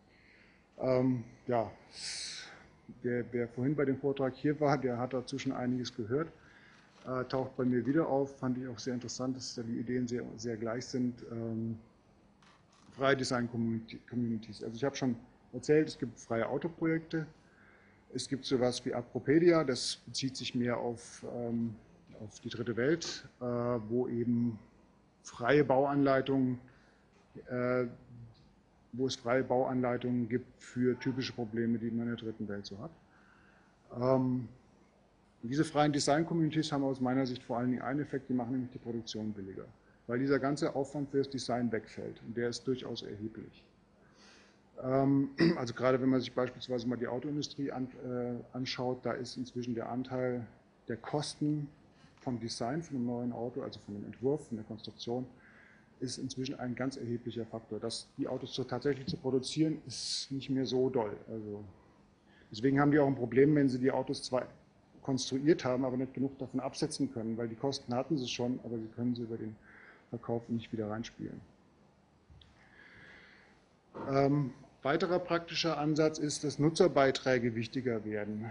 Ja, wer vorhin bei dem Vortrag hier war, der hat dazu schon einiges gehört. Taucht bei mir wieder auf, fand ich auch sehr interessant, dass da die Ideen sehr, sehr gleich sind. Freie Design Communities. Also ich habe schon erzählt, es gibt freie Autoprojekte. Es gibt sowas wie Apropedia, das bezieht sich mehr auf die dritte Welt, wo eben freie Bauanleitungen, wo es freie Bauanleitungen gibt für typische Probleme, die man in der dritten Welt so hat. Diese freien Design-Communities haben aus meiner Sicht vor allen Dingen einen Effekt, die machen nämlich die Produktion billiger, weil dieser ganze Aufwand für das Design wegfällt und der ist durchaus erheblich. Also gerade wenn man sich beispielsweise mal die Autoindustrie anschaut, da ist inzwischen der Anteil der Kosten vom Design von einem neuen Auto, also von dem Entwurf, von der Konstruktion, ist inzwischen ein ganz erheblicher Faktor. Die Autos tatsächlich zu produzieren, ist nicht mehr so doll. Also deswegen haben die auch ein Problem, wenn sie die Autos zwar konstruiert haben, aber nicht genug davon absetzen können, weil die Kosten hatten sie schon, aber sie können sie über den Verkauf nicht wieder reinspielen. Weiterer praktischer Ansatz ist, dass Nutzerbeiträge wichtiger werden.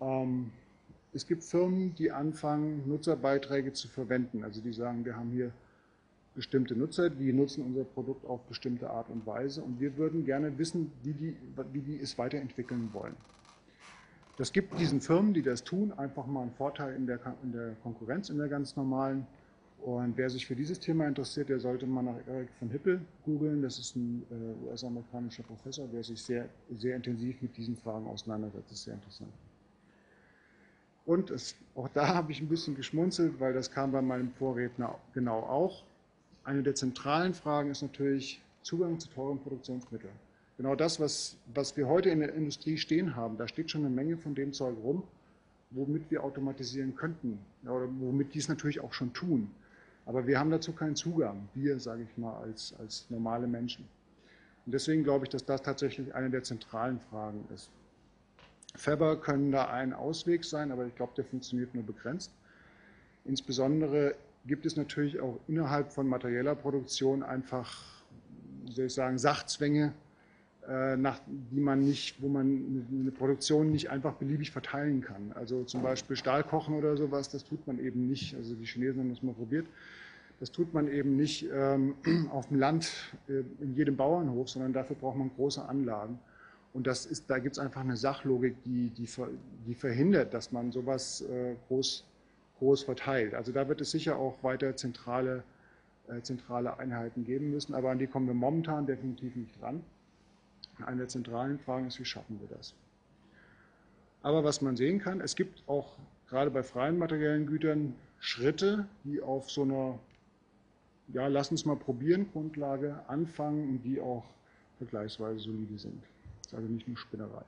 Es gibt Firmen, die anfangen, Nutzerbeiträge zu verwenden. Also die sagen, wir haben hier bestimmte Nutzer, die nutzen unser Produkt auf bestimmte Art und Weise und wir würden gerne wissen, wie die es weiterentwickeln wollen. Das gibt diesen Firmen, die das tun, einfach mal einen Vorteil in der Konkurrenz, in der ganz normalen. Und wer sich für dieses Thema interessiert, der sollte mal nach Eric von Hippel googeln. Das ist ein US-amerikanischer Professor, der sich sehr, sehr intensiv mit diesen Fragen auseinandersetzt. Das ist sehr interessant. Und auch da habe ich ein bisschen geschmunzelt, weil das kam bei meinem Vorredner genau auch. Eine der zentralen Fragen ist natürlich Zugang zu teuren Produktionsmitteln. Genau das, was wir heute in der Industrie stehen haben, da steht schon eine Menge von dem Zeug rum, womit wir automatisieren könnten, oder womit die es natürlich auch schon tun. Aber wir haben dazu keinen Zugang, wir, sage ich mal, als normale Menschen. Und deswegen glaube ich, dass das tatsächlich eine der zentralen Fragen ist. Fabber können da ein Ausweg sein, aber ich glaube, der funktioniert nur begrenzt. Insbesondere gibt es natürlich auch innerhalb von materieller Produktion einfach, wie soll ich sagen, Sachzwänge, wo man eine Produktion nicht einfach beliebig verteilen kann. Also zum Beispiel Stahl kochen oder sowas, das tut man eben nicht. Also die Chinesen haben das mal probiert. Das tut man eben nicht auf dem Land in jedem Bauernhof, sondern dafür braucht man große Anlagen. Und da gibt es einfach eine Sachlogik, die verhindert, dass man sowas groß verteilt. Also da wird es sicher auch weiter zentrale Einheiten geben müssen, aber an die kommen wir momentan definitiv nicht ran. Eine der zentralen Fragen ist, wie schaffen wir das? Aber was man sehen kann, es gibt auch gerade bei freien materiellen Gütern Schritte, die auf so einer, ja, lass uns mal probieren, Grundlage anfangen und die auch vergleichsweise solide sind. Das ist also nicht nur Spinnerei.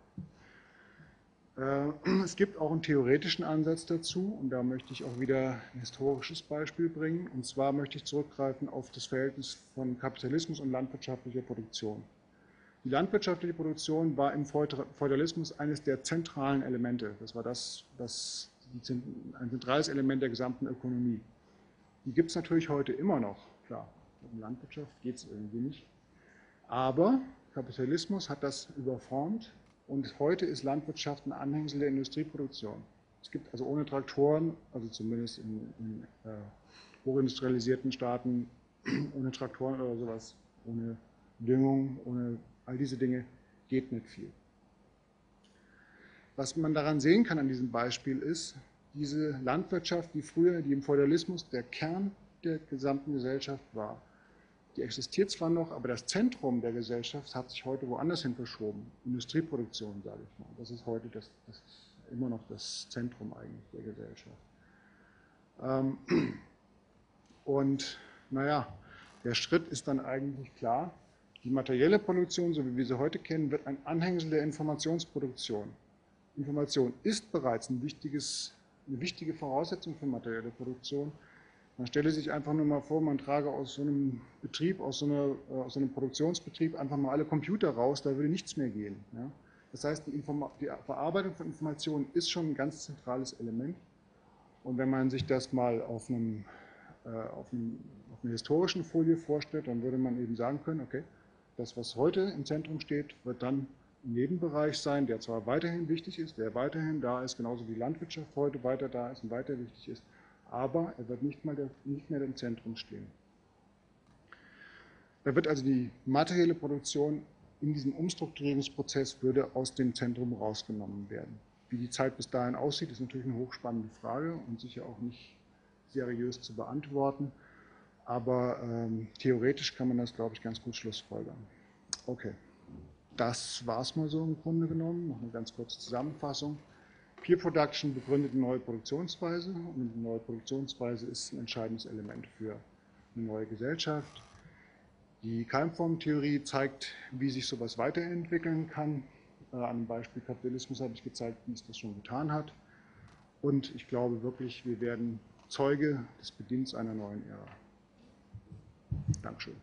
Es gibt auch einen theoretischen Ansatz dazu und da möchte ich auch wieder ein historisches Beispiel bringen. Und zwar möchte ich zurückgreifen auf das Verhältnis von Kapitalismus und landwirtschaftlicher Produktion. Die landwirtschaftliche Produktion war im Feudalismus eines der zentralen Elemente. Das war ein zentrales Element der gesamten Ökonomie. Die gibt es natürlich heute immer noch. Klar, in der Landwirtschaft geht es irgendwie nicht. Aber Kapitalismus hat das überformt und heute ist Landwirtschaft ein Anhängsel der Industrieproduktion. Es gibt also ohne Traktoren, also zumindest in hochindustrialisierten Staaten, ohne Traktoren oder sowas, ohne Düngung, ohne all diese Dinge geht nicht viel. Was man daran sehen kann an diesem Beispiel ist, diese Landwirtschaft, die im Feudalismus der Kern der gesamten Gesellschaft war, die existiert zwar noch, aber das Zentrum der Gesellschaft hat sich heute woanders hin verschoben. Industrieproduktion, sage ich mal. Das ist heute das ist immer noch das Zentrum eigentlich der Gesellschaft. Und naja, der Schritt ist dann eigentlich klar. Die materielle Produktion, so wie wir sie heute kennen, wird ein Anhängsel der Informationsproduktion. Information ist bereits eine wichtige Voraussetzung für materielle Produktion. Man stelle sich einfach nur mal vor, man trage aus so einem Betrieb, aus so einem Produktionsbetrieb einfach mal alle Computer raus, da würde nichts mehr gehen. Ja? Das heißt, die Verarbeitung von Informationen ist schon ein ganz zentrales Element. Und wenn man sich das mal auf einer historischen Folie vorstellt, dann würde man eben sagen können, okay, das, was heute im Zentrum steht, wird dann ein Nebenbereich sein, der zwar weiterhin wichtig ist, der weiterhin da ist, genauso wie Landwirtschaft heute weiter da ist und weiter wichtig ist, aber er wird nicht mehr im Zentrum stehen. Da wird also die materielle Produktion in diesem Umstrukturierungsprozess würde aus dem Zentrum rausgenommen werden. Wie die Zeit bis dahin aussieht, ist natürlich eine hochspannende Frage und sicher auch nicht seriös zu beantworten, aber theoretisch kann man das, glaube ich, ganz gut schlussfolgern. Okay. Das war es mal so im Grunde genommen. Noch eine ganz kurze Zusammenfassung. Peer Production begründet eine neue Produktionsweise und eine neue Produktionsweise ist ein entscheidendes Element für eine neue Gesellschaft. Die Keimformtheorie zeigt, wie sich sowas weiterentwickeln kann. An dem Beispiel Kapitalismus habe ich gezeigt, wie es das schon getan hat. Und ich glaube wirklich, wir werden Zeuge des Beginns einer neuen Ära. Dankeschön.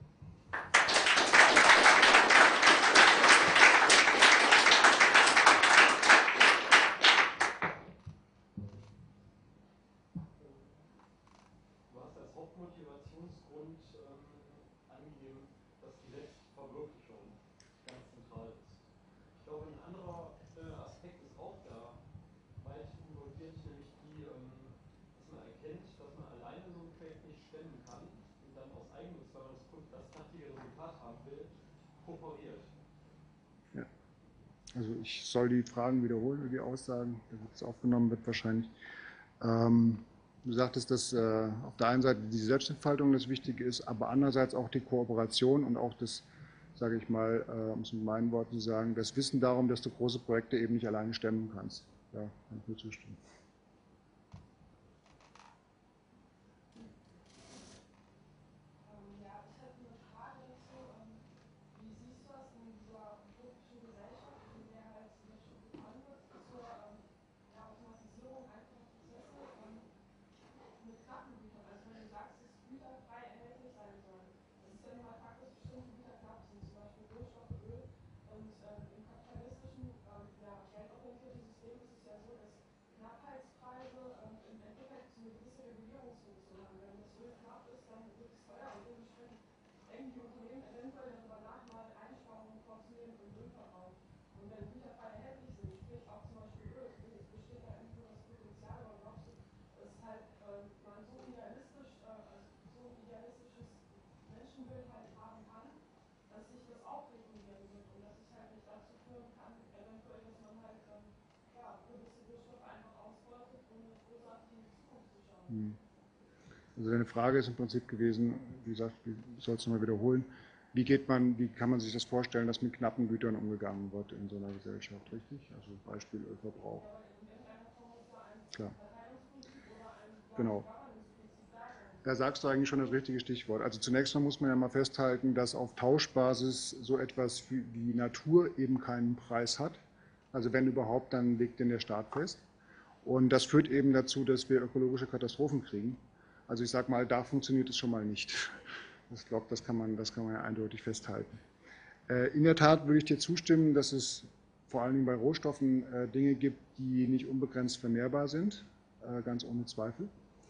Motivationsgrund angegeben, dass die Selbstverwirklichung ganz zentral ist. Ich glaube, ein anderer Aspekt ist auch da weit involviert, nämlich die, dass man erkennt, dass man alleine so ein Projekt nicht stemmen kann und dann aus Eigennutz, weil man das knackige Resultat haben will, kooperiert. Ja. Also ich soll die Fragen wiederholen oder die Aussagen, da wird es aufgenommen wird wahrscheinlich. Du sagtest, dass auf der einen Seite die Selbstentfaltung das Wichtige ist, aber andererseits auch die Kooperation und auch das, sage ich mal, um es mit meinen Worten zu sagen, das Wissen darum, dass du große Projekte eben nicht alleine stemmen kannst. Ja, kann ich nur zustimmen. Also deine Frage ist im Prinzip gewesen, wie gesagt, ich soll es nochmal wiederholen, wie kann man sich das vorstellen, dass mit knappen Gütern umgegangen wird in so einer Gesellschaft, richtig? Also Beispiel Ölverbrauch. Klar. Genau. Da sagst du eigentlich schon das richtige Stichwort. Also zunächst mal muss man ja mal festhalten, dass auf Tauschbasis so etwas wie die Natur eben keinen Preis hat. Also wenn überhaupt, dann legt den der Staat fest. Und das führt eben dazu, dass wir ökologische Katastrophen kriegen. Also ich sage mal, da funktioniert es schon mal nicht. Ich glaube, das kann man ja eindeutig festhalten. In der Tat würde ich dir zustimmen, dass es vor allen Dingen bei Rohstoffen Dinge gibt, die nicht unbegrenzt vermehrbar sind, ganz ohne Zweifel.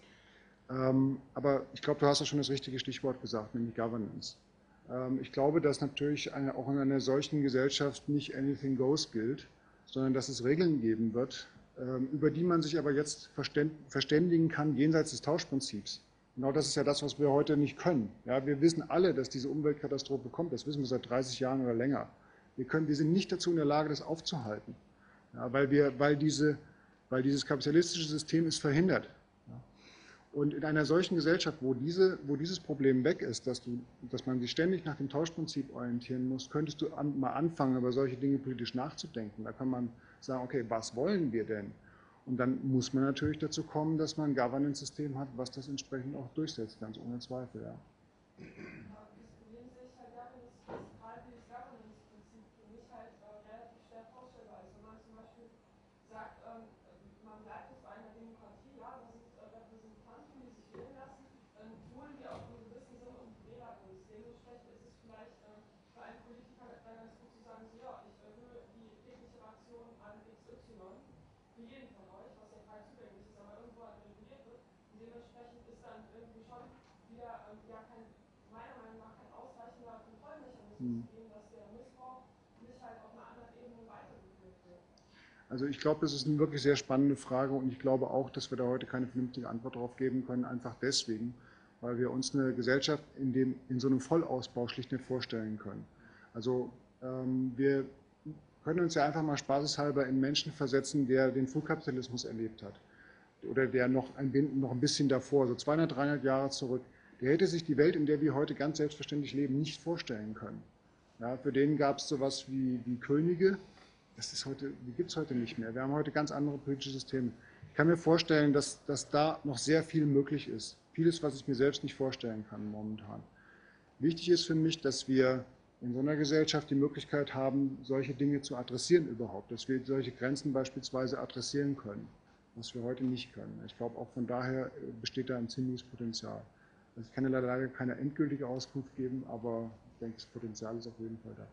Aber ich glaube, du hast ja schon das richtige Stichwort gesagt, nämlich Governance. Ich glaube, dass natürlich auch in einer solchen Gesellschaft nicht anything goes gilt, sondern dass es Regeln geben wird, über die man sich aber jetzt verständigen kann jenseits des Tauschprinzips. Genau das ist ja das, was wir heute nicht können. Ja, wir wissen alle, dass diese Umweltkatastrophe kommt, das wissen wir seit 30 Jahren oder länger. Wir sind nicht dazu in der Lage, das aufzuhalten, ja, weil dieses kapitalistische System es verhindert. Ja. Und in einer solchen Gesellschaft, wo dieses Problem weg ist, dass man sich ständig nach dem Tauschprinzip orientieren muss, könntest du mal anfangen, über solche Dinge politisch nachzudenken. Da kann man sagen, okay, was wollen wir denn? Und dann muss man natürlich dazu kommen, dass man ein Governance-System hat, was das entsprechend auch durchsetzt, ganz ohne Zweifel. Ja. sagt, man bleibt jetzt bei einer Demokratie, ja, da sind Repräsentanten, die sich wählen lassen, Schulen, die auch in gewissen Sinne Wählerbund. Dementsprechend ist es vielleicht für einen Politiker dann ganz gut zu sagen, so, ja, ich erhöhe die tägliche Ration an XY für jeden von euch, was ja frei zugänglich ist, aber irgendwo reguliert wird. Und dementsprechend ist dann irgendwie schon wieder ja meiner Meinung nach kein ausreichender Kontrollmechanismus gegeben, dass der Missbrauch nicht halt auf einer anderen Ebene weitergeführt wird. Also ich glaube, das ist eine wirklich sehr spannende Frage und ich glaube auch, dass wir da heute keine vernünftige Antwort darauf geben können, einfach deswegen, weil wir uns eine Gesellschaft in so einem Vollausbau schlicht nicht vorstellen können. Also wir können uns ja einfach mal spaßeshalber in Menschen versetzen, der den Frühkapitalismus erlebt hat oder der noch ein bisschen davor, so 200, 300 Jahre zurück, der hätte sich die Welt, in der wir heute ganz selbstverständlich leben, nicht vorstellen können. Ja, für den gab es sowas wie Könige. Die gibt es heute nicht mehr. Wir haben heute ganz andere politische Systeme. Ich kann mir vorstellen, dass da noch sehr viel möglich ist. Vieles, was ich mir selbst nicht vorstellen kann momentan. Wichtig ist für mich, dass wir in so einer Gesellschaft die Möglichkeit haben, solche Dinge zu adressieren überhaupt. Dass wir solche Grenzen beispielsweise adressieren können, was wir heute nicht können. Ich glaube, auch von daher besteht da ein ziemliches Potenzial. Also ich kann ja leider keine endgültige Auskunft geben, aber ich denke, das Potenzial ist auf jeden Fall da.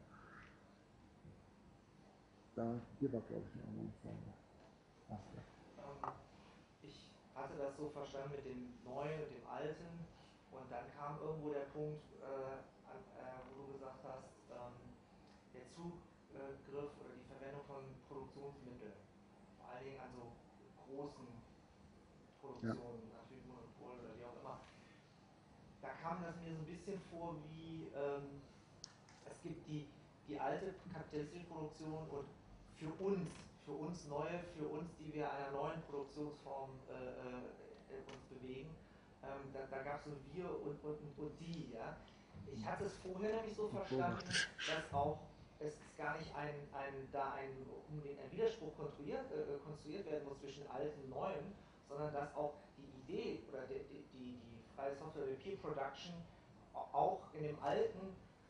Hier war, glaube ich, noch eine Frage. Ach, ja. Ich hatte das so verstanden mit dem Neuen und dem Alten und dann kam irgendwo der Punkt, wo du gesagt hast, der Zugriff oder die Verwendung von Produktionsmitteln, vor allen Dingen an so großen Produktionen, ja, natürlich Monopol oder wie auch immer. Da kam das mir so ein bisschen vor wie, es gibt die alte kapitalistische Produktion und für uns neue, für uns, die wir einer neuen Produktionsform uns bewegen, da gab es so wir und die. Ja? Ich hatte es vorher nämlich so verstanden, dass auch es gar nicht unbedingt ein Widerspruch konstruiert werden muss zwischen alten und neuen, sondern dass auch die Idee oder die freie Software, die Peer Production auch in dem alten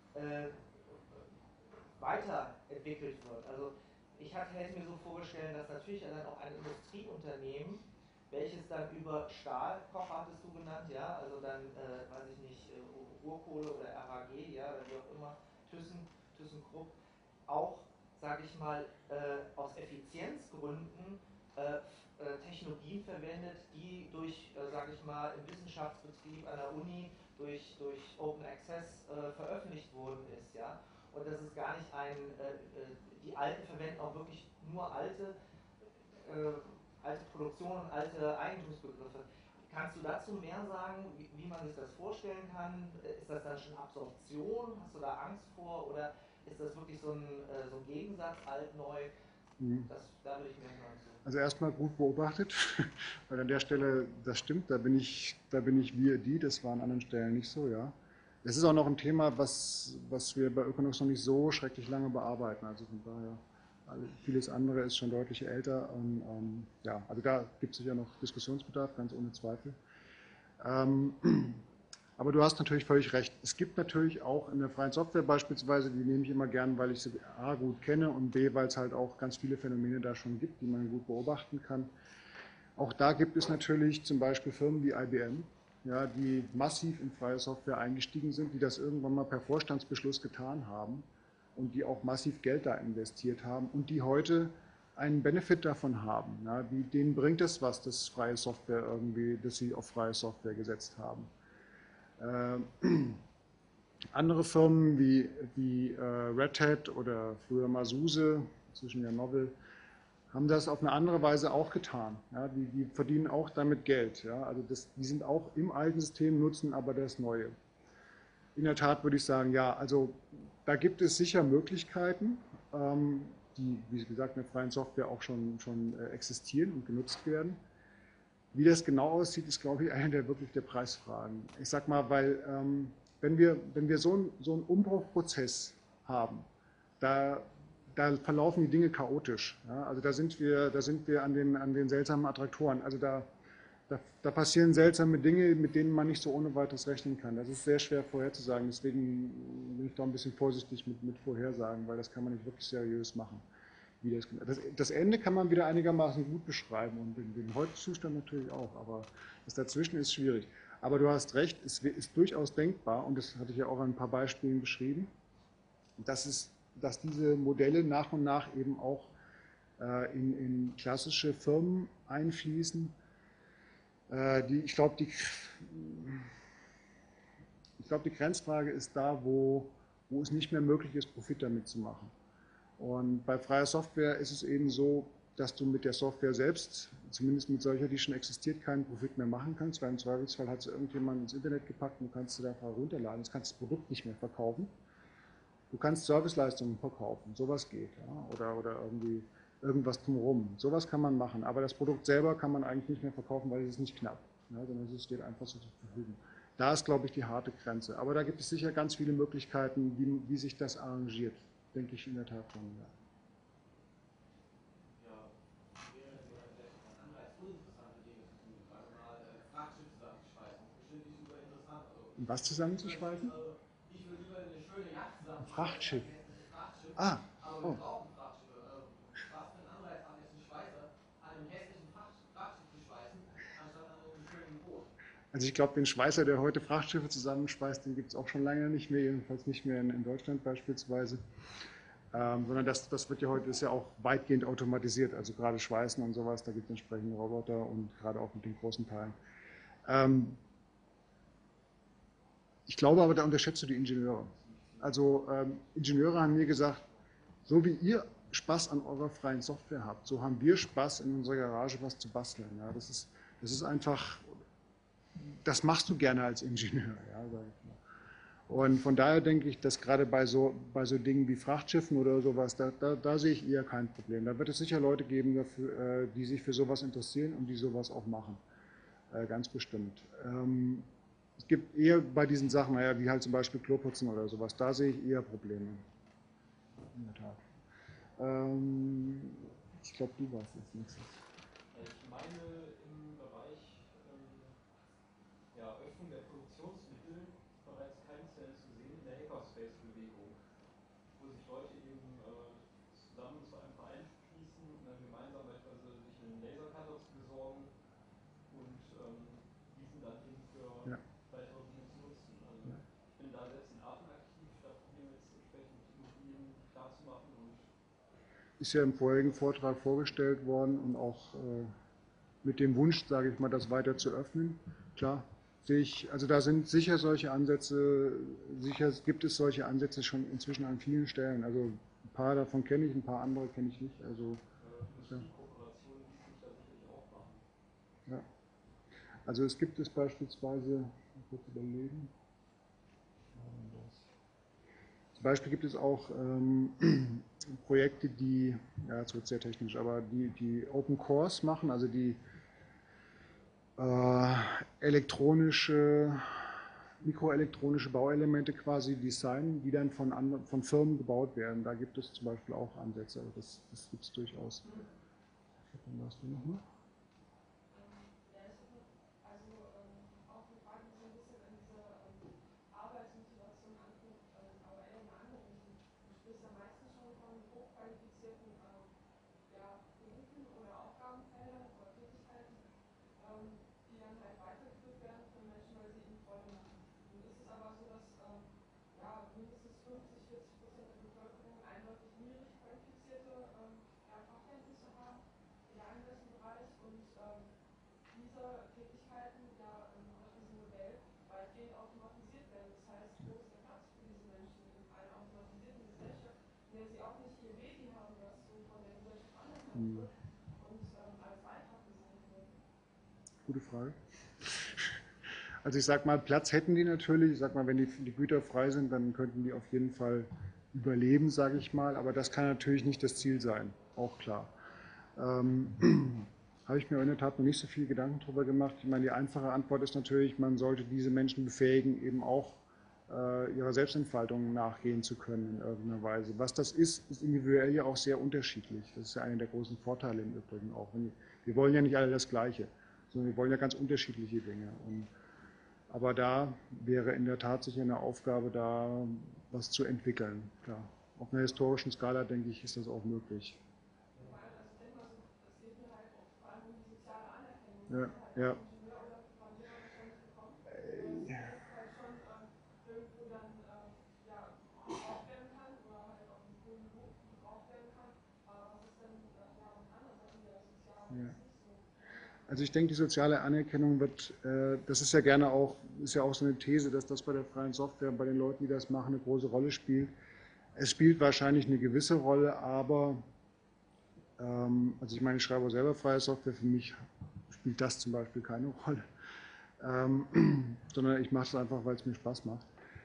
weiterentwickelt wird. Also ich hätte mir so vorgestellt, dass natürlich dann auch ein Industrieunternehmen, welches dann über Stahlkocher hattest du genannt, ja, also dann, weiß ich nicht, Urkohle oder RAG, ja, oder wie auch immer, ThyssenKrupp, auch, sage ich mal, aus Effizienzgründen Technologien verwendet, die durch, sage ich mal, im Wissenschaftsbetrieb an der Uni durch Open Access veröffentlicht worden ist, ja. Und das ist gar nicht die Alten verwenden auch wirklich nur alte Produktionen, alte Eigentumsbegriffe. Kannst du dazu mehr sagen, wie man sich das vorstellen kann? Ist das dann schon Absorption? Hast du da Angst vor? Oder ist das wirklich so ein Gegensatz, alt-neu? Da würde ich mehr sagen zu. Also erstmal gut beobachtet, weil an der Stelle, das stimmt, da bin ich wir, die, das war an anderen Stellen nicht so, ja. Es ist auch noch ein Thema, was wir bei Ökonox noch nicht so schrecklich lange bearbeiten, also von daher, vieles andere ist schon deutlich älter und ja, also da gibt es sicher noch Diskussionsbedarf, ganz ohne Zweifel. Aber du hast natürlich völlig recht. Es gibt natürlich auch in der freien Software beispielsweise, die nehme ich immer gern, weil ich sie A gut kenne und B, weil es halt auch ganz viele Phänomene da schon gibt, die man gut beobachten kann. Auch da gibt es natürlich zum Beispiel Firmen wie IBM, ja, die massiv in freie Software eingestiegen sind, die das irgendwann mal per Vorstandsbeschluss getan haben und die auch massiv Geld da investiert haben und die heute einen Benefit davon haben. Ja, denen bringt es was, dass freie Software irgendwie, dass sie auf freie Software gesetzt haben. Andere Firmen wie Red Hat oder früher mal SUSE, inzwischen ja Novell, haben das auf eine andere Weise auch getan. Ja, die verdienen auch damit Geld. Ja, also die sind auch im alten System, nutzen aber das Neue. In der Tat würde ich sagen, ja, also da gibt es sicher Möglichkeiten, die, wie gesagt, in der freien Software auch schon existieren und genutzt werden. Wie das genau aussieht, ist, glaube ich, eine der Preisfragen. Ich sage mal, weil wenn wir so einen Umbruchprozess haben, da verlaufen die Dinge chaotisch. Ja? Also da sind wir an den seltsamen Attraktoren. Also da passieren seltsame Dinge, mit denen man nicht so ohne weiteres rechnen kann. Das ist sehr schwer vorherzusagen. Deswegen bin ich da ein bisschen vorsichtig mit Vorhersagen, weil das kann man nicht wirklich seriös machen. wie das Ende kann man wieder einigermaßen gut beschreiben und den heutigen Zustand natürlich auch, aber das dazwischen ist schwierig. Aber du hast recht, es ist durchaus denkbar, und das hatte ich ja auch an ein paar Beispielen beschrieben, dass diese Modelle nach und nach eben auch in klassische Firmen einfließen. Ich glaube, die Grenzfrage ist da, wo es nicht mehr möglich ist, Profit damit zu machen. Und bei freier Software ist es eben so, dass du mit der Software selbst, zumindest mit solcher, die schon existiert, keinen Profit mehr machen kannst, weil im Zweifelsfall hat es irgendjemand ins Internet gepackt und du kannst sie einfach runterladen. Jetzt kannst du das Produkt nicht mehr verkaufen. Du kannst Serviceleistungen verkaufen, sowas geht. Ja? Oder irgendwie irgendwas drumherum. Sowas kann man machen, aber das Produkt selber kann man eigentlich nicht mehr verkaufen, weil es ist nicht knapp, ja? Sondern es steht einfach so zur Verfügung. Da ist, glaube ich, die harte Grenze. Aber da gibt es sicher ganz viele Möglichkeiten, wie sich das arrangiert. Denke ich in der Tat schon. Ja. Wäre vielleicht ein Anreiz, uninteressante Dinge zu tun, also mal Frachtschiff zusammenzuschweißen. Bestimmt nicht super interessant. Also, Was zusammenzuschweißen? ich würde lieber eine schöne Yacht zusammenschweißen. Frachtschiff. Frachtschiff. Ah, aber wir brauchen Frachtschiffe. Was für einen Anreiz haben jetzt die Schweizer, an einem hässlichen Frachtschiff zu schweißen, anstatt an einem schönen Boot? Also ich glaube, den Schweißer, der heute Frachtschiffe zusammenschweißt, den gibt es auch schon lange nicht mehr, jedenfalls nicht mehr in Deutschland beispielsweise. Sondern das wird ja heute, ist ja auch weitgehend automatisiert, also gerade Schweißen und sowas, da gibt es entsprechende Roboter und gerade auch mit den großen Teilen. Ich glaube aber, da unterschätzt du die Ingenieure. Also Ingenieure haben mir gesagt, so wie ihr Spaß an eurer freien Software habt, so haben wir Spaß in unserer Garage was zu basteln. Ja, das ist einfach, das machst du gerne als Ingenieur, ja, sag ich mal. Und von daher denke ich, dass gerade bei so Dingen wie Frachtschiffen oder sowas, da sehe ich eher kein Problem. Da wird es sicher Leute geben, dafür, die sich für sowas interessieren und die sowas auch machen. Ganz bestimmt. Es gibt eher bei diesen Sachen, naja, wie halt zum Beispiel Kloputzen oder sowas, da sehe ich eher Probleme. In der Tat. Ich glaube, du warst jetzt nächstes. Ich meine, im Bereich Öffnung der Produktionsmittel bereits Keimzellen zu sehen in der Hackerspace-Bewegung, wo sich Leute eben zusammen zu einem Verein schließen und dann gemeinsam beispielsweise sich einen Lasercutter zu besorgen und diesen dann eben für weitere Dinge zu nutzen. Also ich bin da selbst in Aachen aktiv, da probieren wir jetzt entsprechend Immobilien klarzumachen. Ist ja im vorherigen Vortrag vorgestellt worden und auch mit dem Wunsch, sage ich mal, das weiter zu öffnen. Klar, sehe ich, also da sind sicher solche Ansätze, sicher gibt es solche Ansätze schon inzwischen an vielen Stellen. Also ein paar davon kenne ich, ein paar andere kenne ich nicht. Also, ja. Ja. Also es gibt es beispielsweise, kurz überlegen. Zum Beispiel gibt es auch Projekte, die, ja, jetzt wird es sehr technisch, aber die Open Cores machen, also die mikroelektronische Bauelemente quasi designen, die dann von Firmen gebaut werden. Da gibt es zum Beispiel auch Ansätze, aber das gibt es durchaus. Dann warst du noch mal? Gute Frage. Also ich sag mal, Platz hätten die natürlich. Ich sag mal, wenn die Güter frei sind, dann könnten die auf jeden Fall überleben, sage ich mal. Aber das kann natürlich nicht das Ziel sein, auch klar. Habe ich mir in der Tat noch nicht so viel Gedanken darüber gemacht. Ich meine, die einfache Antwort ist natürlich, man sollte diese Menschen befähigen, eben auch ihrer Selbstentfaltung nachgehen zu können in irgendeiner Weise. Was das ist individuell ja auch sehr unterschiedlich. Das ist ja einer der großen Vorteile im Übrigen auch. Wir wollen ja nicht alle das Gleiche, sondern wir wollen ja ganz unterschiedliche Dinge. Aber da wäre in der Tat sicher eine Aufgabe, da was zu entwickeln. Klar. Auf einer historischen Skala, denke ich, ist das auch möglich. Ja, ja. Ingenieur oder Programmierer wahrscheinlich bekommt, dass das halt schon irgendwo dann ja, gebraucht werden kann oder halt auch in hohem Lob gebraucht werden kann. Aber was ist denn ja, mit anderen Sachen, die als sozial Ja. nicht so? Also ich denke, die soziale Anerkennung wird, das ist ja gerne auch, ist ja auch so eine These, dass das bei der freien Software, bei den Leuten, die das machen, eine große Rolle spielt. Es spielt wahrscheinlich eine gewisse Rolle, aber, also ich meine, ich schreibe auch selber freie Software, für mich spielt das zum Beispiel keine Rolle, sondern ich mache es einfach, weil es mir Spaß macht.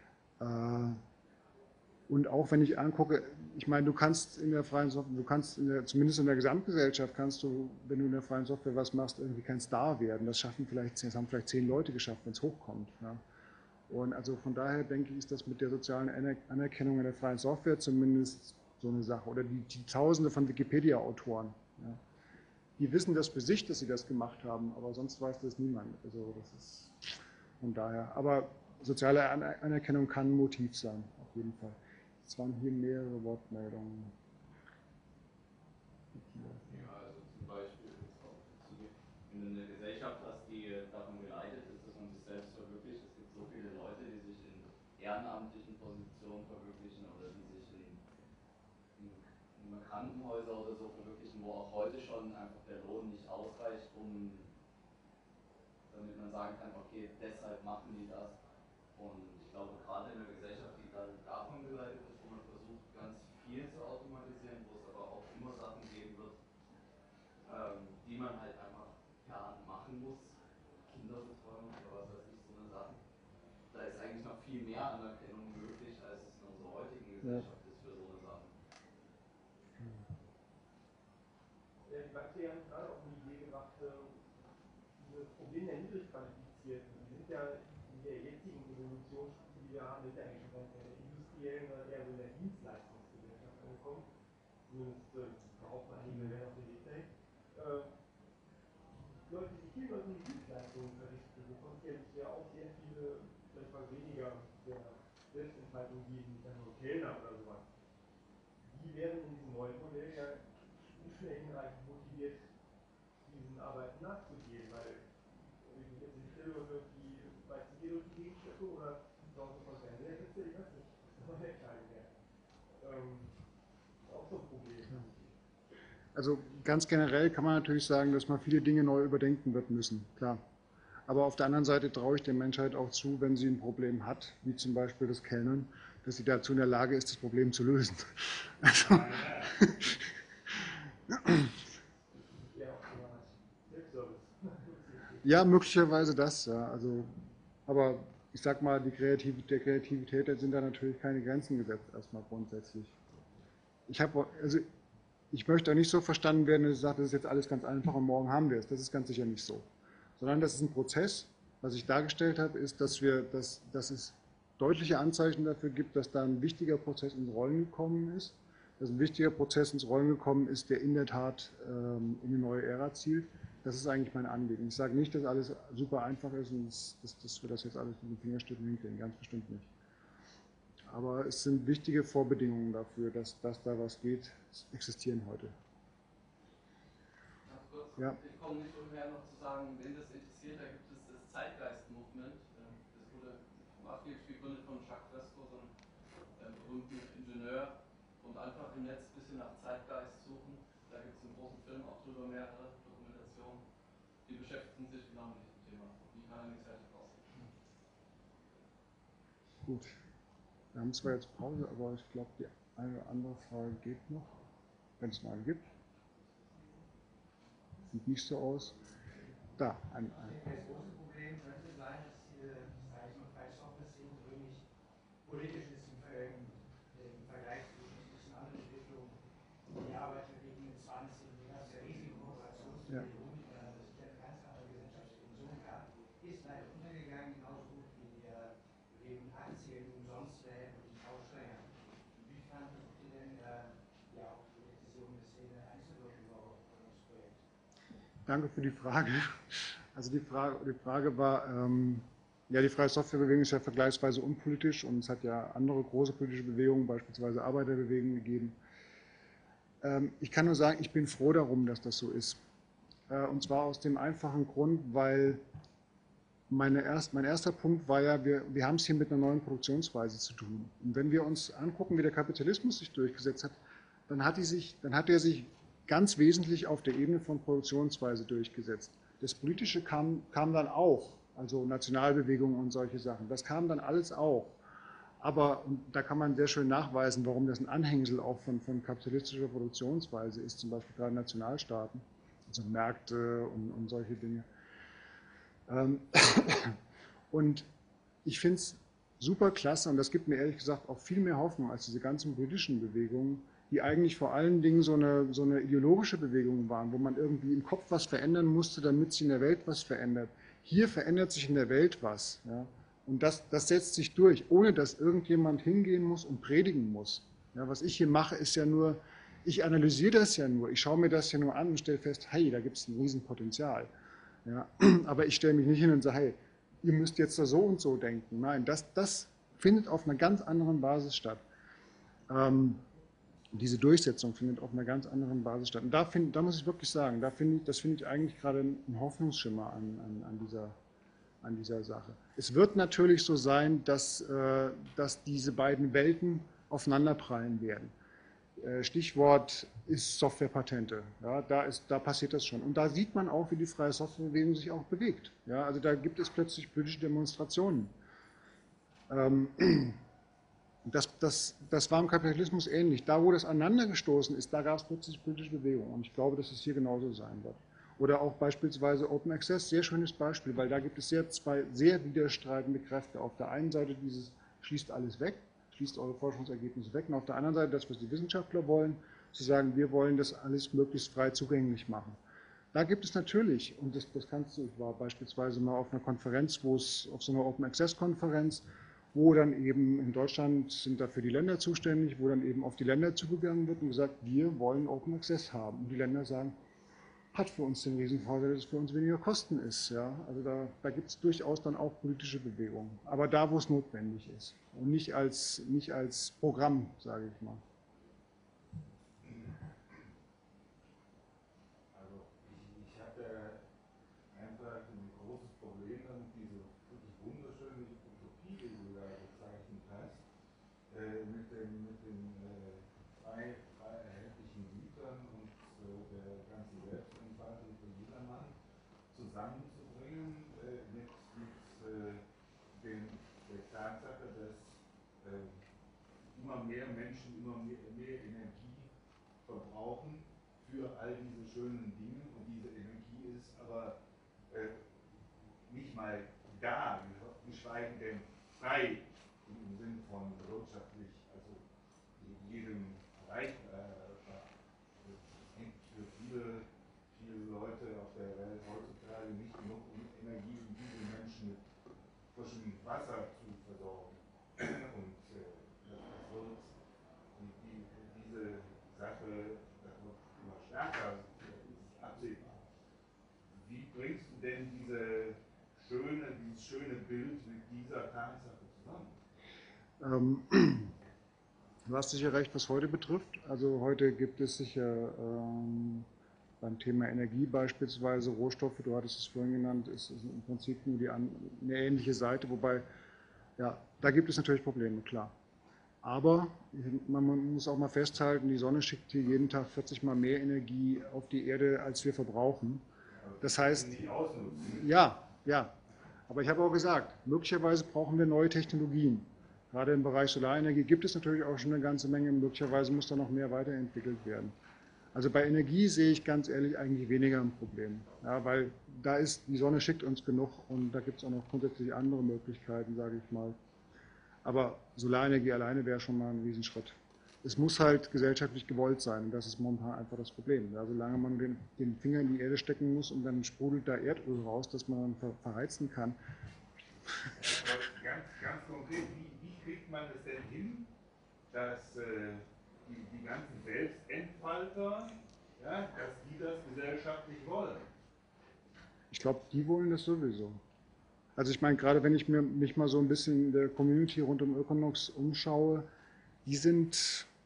Und auch wenn ich angucke, ich meine, du kannst in der freien Software, du kannst zumindest in der Gesamtgesellschaft, kannst du, wenn du in der freien Software was machst, irgendwie kein Star werden. Das haben vielleicht 10 Leute geschafft, wenn es hochkommt. Ja. Und also von daher denke ich, ist das mit der sozialen Anerkennung in der freien Software zumindest so eine Sache. Oder die Tausende von Wikipedia-Autoren. Ja. Die wissen das für sich, dass sie das gemacht haben, aber sonst weiß das niemand. Also das ist von daher. Aber soziale Anerkennung kann ein Motiv sein, auf jeden Fall. Es waren hier mehrere Wortmeldungen. Ja, also zum Beispiel, wenn du eine Gesellschaft hast, die davon geleitet ist, dass man sich selbst verwirklicht. Es gibt so viele Leute, die sich in ehrenamtlichen Positionen verwirklichen oder die sich in Krankenhäuser oder so verwirklichen, wo auch heute schon einfach der Lohn nicht ausreicht, damit man sagen kann, okay, deshalb machen die das. Und ich glaube, gerade in einer Gesellschaft, die dann davon geleitet ist, wo man versucht, ganz viel zu automatisieren, wo es aber auch immer Sachen geben wird, die man halt einfach per Hand machen muss, Kinderbetreuung oder was weiß ich, so eine Sache. Da ist eigentlich noch viel mehr Anerkennung möglich, als es in unserer heutigen Gesellschaft ist für so eine Sache. Ja, die Bakterien haben gerade auch eine Idee gebracht, dieses Problem der Niedrigqualifizierten. Die sind ja in der jetzigen Evolutionsstufe, die wir haben, sind ja eigentlich schon in der industriellen oder eher so in der Dienstleistungsgesellschaft angekommen. Zumindest behaupten einige, wir werden auf den Weg dahin. Leute, die viel Leute die Dienstleistungen verrichten, wovon es ja auch sehr viele, vielleicht mal weniger der Selbstentfaltung geben, wie dann nur Kellner oder sowas. Die werden in diesem neuen Modell ja nicht mehr hinreichend motiviert, diesen Arbeiten nachzugehen, weil ich jetzt in Stille und irgendwie Weizenbier durch die Gegend schleppe oder draußen von Fernseher sitze, ich weiß nicht, das ist noch der Kleine mehr. Ist auch so ein Problem. Also ganz generell kann man natürlich sagen, dass man viele Dinge neu überdenken wird müssen, klar. Aber auf der anderen Seite traue ich der Menschheit auch zu, wenn sie ein Problem hat, wie zum Beispiel das Kellnern, dass sie dazu in der Lage ist, das Problem zu lösen. Also, ja, möglicherweise das, ja. Also, aber ich sag mal, der Kreativität sind da natürlich keine Grenzen gesetzt, erstmal grundsätzlich. Ich möchte auch nicht so verstanden werden, dass ich sage, das ist jetzt alles ganz einfach und morgen haben wir es. Das ist ganz sicher nicht so. Sondern das ist ein Prozess. Was ich dargestellt habe, ist, dass es deutliche Anzeichen dafür gibt, dass da ein wichtiger Prozess ins Rollen gekommen ist. Dass ein wichtiger Prozess ins Rollen gekommen ist, der in der Tat in eine neue Ära zielt. Das ist eigentlich mein Anliegen. Ich sage nicht, dass alles super einfach ist und dass wir das jetzt alles mit dem Fingerstift hinkriegen. Ganz bestimmt nicht. Aber es sind wichtige Vorbedingungen dafür, dass da was geht, existieren heute. Ganz kurz, ja. Ich komme nicht umher noch zu sagen, wenn das interessiert, da gibt es das Zeitgeist-Movement. Das wurde maßgeblich gegründet von Jacques Fresco, so einem berühmten Ingenieur. Und einfach im Netz ein bisschen nach Zeitgeist suchen. Da gibt es einen großen Film auch drüber, mehrere Dokumentationen. Die beschäftigen sich genau mit diesem Thema. Wie kann eine Gesellschaft aussehen? Gut. Wir haben zwar jetzt Pause, aber ich glaube, die eine oder andere Frage geht noch, wenn es noch eine gibt. Sieht nicht so aus. Da, Das große Problem könnte sein, dass diese freie Software-Szene wirklich politisch ist im Vergleich zu diesen anderen Entwicklungen. Die Arbeiterbewegung in 20, die ganze riesige Kooperationsbewegung, das ist ja eine ganz andere Gesellschaftsfunktion gab, ist leider untergegangen, genauso gut wie die Bewegung Aktien umsonst wäre und die Tauschsteuer. Inwiefern versucht ihr denn auf die Politisierung der Szene einzuwirken über das Projekt? Danke für die Frage. Also die Frage war, ja, die freie Softwarebewegung ist ja vergleichsweise unpolitisch und es hat ja andere große politische Bewegungen, beispielsweise Arbeiterbewegungen gegeben. Ich kann nur sagen, ich bin froh darum, dass das so ist. und zwar aus dem einfachen Grund, weil mein erster Punkt war ja, wir haben es hier mit einer neuen Produktionsweise zu tun. Und wenn wir uns angucken, wie der Kapitalismus sich durchgesetzt hat, dann hat er sich ganz wesentlich auf der Ebene von Produktionsweise durchgesetzt. Das Politische kam dann auch, also Nationalbewegungen und solche Sachen, das kam dann alles auch. Aber und da kann man sehr schön nachweisen, warum das ein Anhängsel auch von kapitalistischer Produktionsweise ist, zum Beispiel gerade Nationalstaaten, also Märkte und solche Dinge. Und ich finde es super klasse, und das gibt mir ehrlich gesagt auch viel mehr Hoffnung als diese ganzen politischen Bewegungen, die eigentlich vor allen Dingen so eine ideologische Bewegung waren, wo man irgendwie im Kopf was verändern musste, damit sich in der Welt was verändert. Hier verändert sich in der Welt was. Ja? Und das setzt sich durch, ohne dass irgendjemand hingehen muss und predigen muss. Ja, was ich hier mache, ist ja nur, ich analysiere das ja nur, ich schaue mir das ja nur an und stelle fest, hey, da gibt es ein Riesenpotenzial. Ja? Aber ich stelle mich nicht hin und sage, hey, ihr müsst jetzt da so und so denken. Nein, das findet auf einer ganz anderen Basis statt. Diese Durchsetzung findet auf einer ganz anderen Basis statt. Und da muss ich wirklich sagen, das finde ich eigentlich gerade ein Hoffnungsschimmer an dieser Sache. Es wird natürlich so sein, dass diese beiden Welten aufeinanderprallen werden. Stichwort ist Softwarepatente. Ja, da passiert das schon. Und da sieht man auch, wie die freie Softwarebewegung sich auch bewegt. Ja, also da gibt es plötzlich politische Demonstrationen. Das war im Kapitalismus ähnlich. Da, wo das aneinandergestoßen ist, da gab es plötzlich politische Bewegung. Und ich glaube, dass es hier genauso sein wird. Oder auch beispielsweise Open Access, sehr schönes Beispiel, weil da gibt es zwei sehr widerstreitende Kräfte. Auf der einen Seite dieses schließt alles weg, schließt eure Forschungsergebnisse weg, und auf der anderen Seite das, was die Wissenschaftler wollen, zu sagen, wir wollen das alles möglichst frei zugänglich machen. Da gibt es natürlich, und das kannst du, ich war beispielsweise mal auf einer Konferenz, auf so einer Open Access Konferenz, wo dann eben in Deutschland sind dafür die Länder zuständig, wo dann eben auf die Länder zugegangen wird und gesagt, wir wollen Open Access haben. Und die Länder sagen, hat für uns den Riesenvorteil, dass es für uns weniger Kosten ist. Ja? Also da gibt es durchaus dann auch politische Bewegungen. Aber da, wo es notwendig ist. Und nicht als Programm, sage ich mal. Also ich hatte einfach ein großes Problem damit, diese wirklich wunderschöne Utopie, die du da gezeichnet hast, mit den frei erhältlichen Gütern und der ganzen Selbstentfaltung für jedermann zusammenzubringen mit der Tatsache, dass immer mehr Menschen immer mehr Energie verbrauchen für all diese schönen Dinge, und diese Energie ist aber nicht mal da, geschweige denn frei im Sinn von wirtschaftlich, also jedem Reich. Es gibt für viele Leute auf der Welt heutzutage nicht genug Energie, um diese Menschen mit frischem Wasser zu versorgen. Und das wird diese Sache, das wird immer stärker, das ist absehbar. Wie bringst du denn dieses schöne Bild mit dieser Tatsache zusammen? Du hast sicher recht, was heute betrifft. Also heute gibt es sicher beim Thema Energie beispielsweise, Rohstoffe, du hattest es vorhin genannt, ist im Prinzip nur eine ähnliche Seite, wobei, ja, da gibt es natürlich Probleme, klar. Aber man muss auch mal festhalten, die Sonne schickt hier jeden Tag 40 Mal mehr Energie auf die Erde, als wir verbrauchen. Das heißt, ja. Aber ich habe auch gesagt, möglicherweise brauchen wir neue Technologien. Gerade im Bereich Solarenergie gibt es natürlich auch schon eine ganze Menge, möglicherweise muss da noch mehr weiterentwickelt werden. Also bei Energie sehe ich ganz ehrlich eigentlich weniger ein Problem, ja, weil da ist, die Sonne schickt uns genug, und da gibt es auch noch grundsätzlich andere Möglichkeiten, sage ich mal. Aber Solarenergie alleine wäre schon mal ein Riesenschritt. Es muss halt gesellschaftlich gewollt sein, und das ist momentan einfach das Problem. Ja, solange man den Finger in die Erde stecken muss und dann sprudelt da Erdöl raus, das man dann verheizen kann. Aber ganz konkret, wie kriegt man es denn hin, dass die ganzen Selbstentfalter, ja, dass die das gesellschaftlich wollen? Ich glaube, die wollen das sowieso. Also ich meine, gerade wenn ich mich mal so ein bisschen in der Community rund um Ökonox umschaue, die sind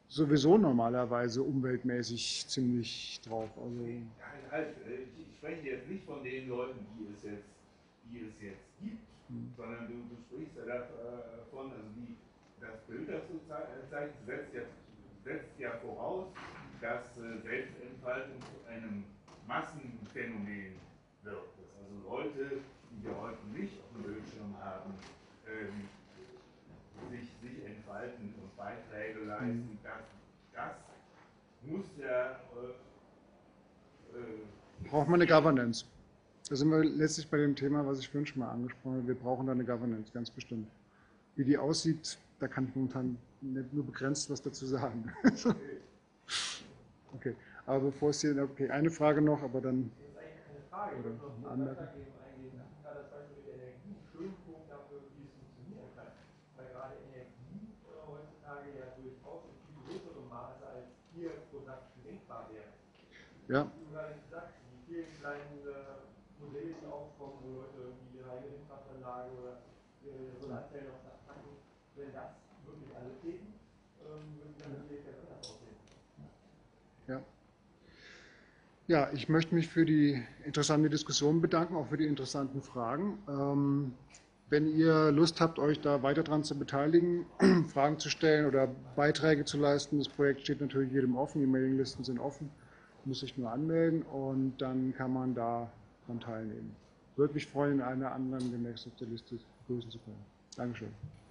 sowieso normalerweise umweltmäßig ziemlich drauf. Also, Ich spreche jetzt nicht von den Leuten, die es jetzt gibt, sondern du sprichst ja davon, also das Bild, das du zeigst, setzt ja voraus, dass Selbstentfaltung zu einem Massenphänomen wird. Dass also Leute, die wir heute nicht auf dem Bildschirm haben, sich entfalten und Beiträge leisten. Das muss ja braucht man eine Governance. Da sind wir letztlich bei dem Thema, was ich vorhin schon mal angesprochen habe. Wir brauchen da eine Governance, ganz bestimmt. Wie die aussieht, da kann ich momentan nur begrenzt was dazu sagen. Okay, aber bevor es hier, okay, eine Frage noch, aber dann. Das ist eigentlich keine Frage, oder ich würde noch eine weiter Anmerkung. eingehen. Da das Beispiel mit der Energie schön Punkt dafür, wie es funktionieren kann. Weil gerade Energie heutzutage ja durchaus in viel größerem Maße als hier pro Sack denkbar wäre. Ja. Wie du gerade gesagt, die vielen kleinen Modelle, die aufkommen, wo Leute irgendwie ihre eigene Windkraftanlage oder ihre Solarzellen aufs Dach packen, wenn das wirklich alle täten, würden die natürlich ganz anders aussehen. Ja. Ja, ich möchte mich für die interessante Diskussion bedanken, auch für die interessanten Fragen. Wenn ihr Lust habt, euch da weiter dran zu beteiligen, Fragen zu stellen oder Beiträge zu leisten, das Projekt steht natürlich jedem offen, die Mailinglisten sind offen, muss sich nur anmelden und dann kann man daran teilnehmen. Würde mich freuen, einen anderen demnächst auf der Liste begrüßen zu können. Dankeschön.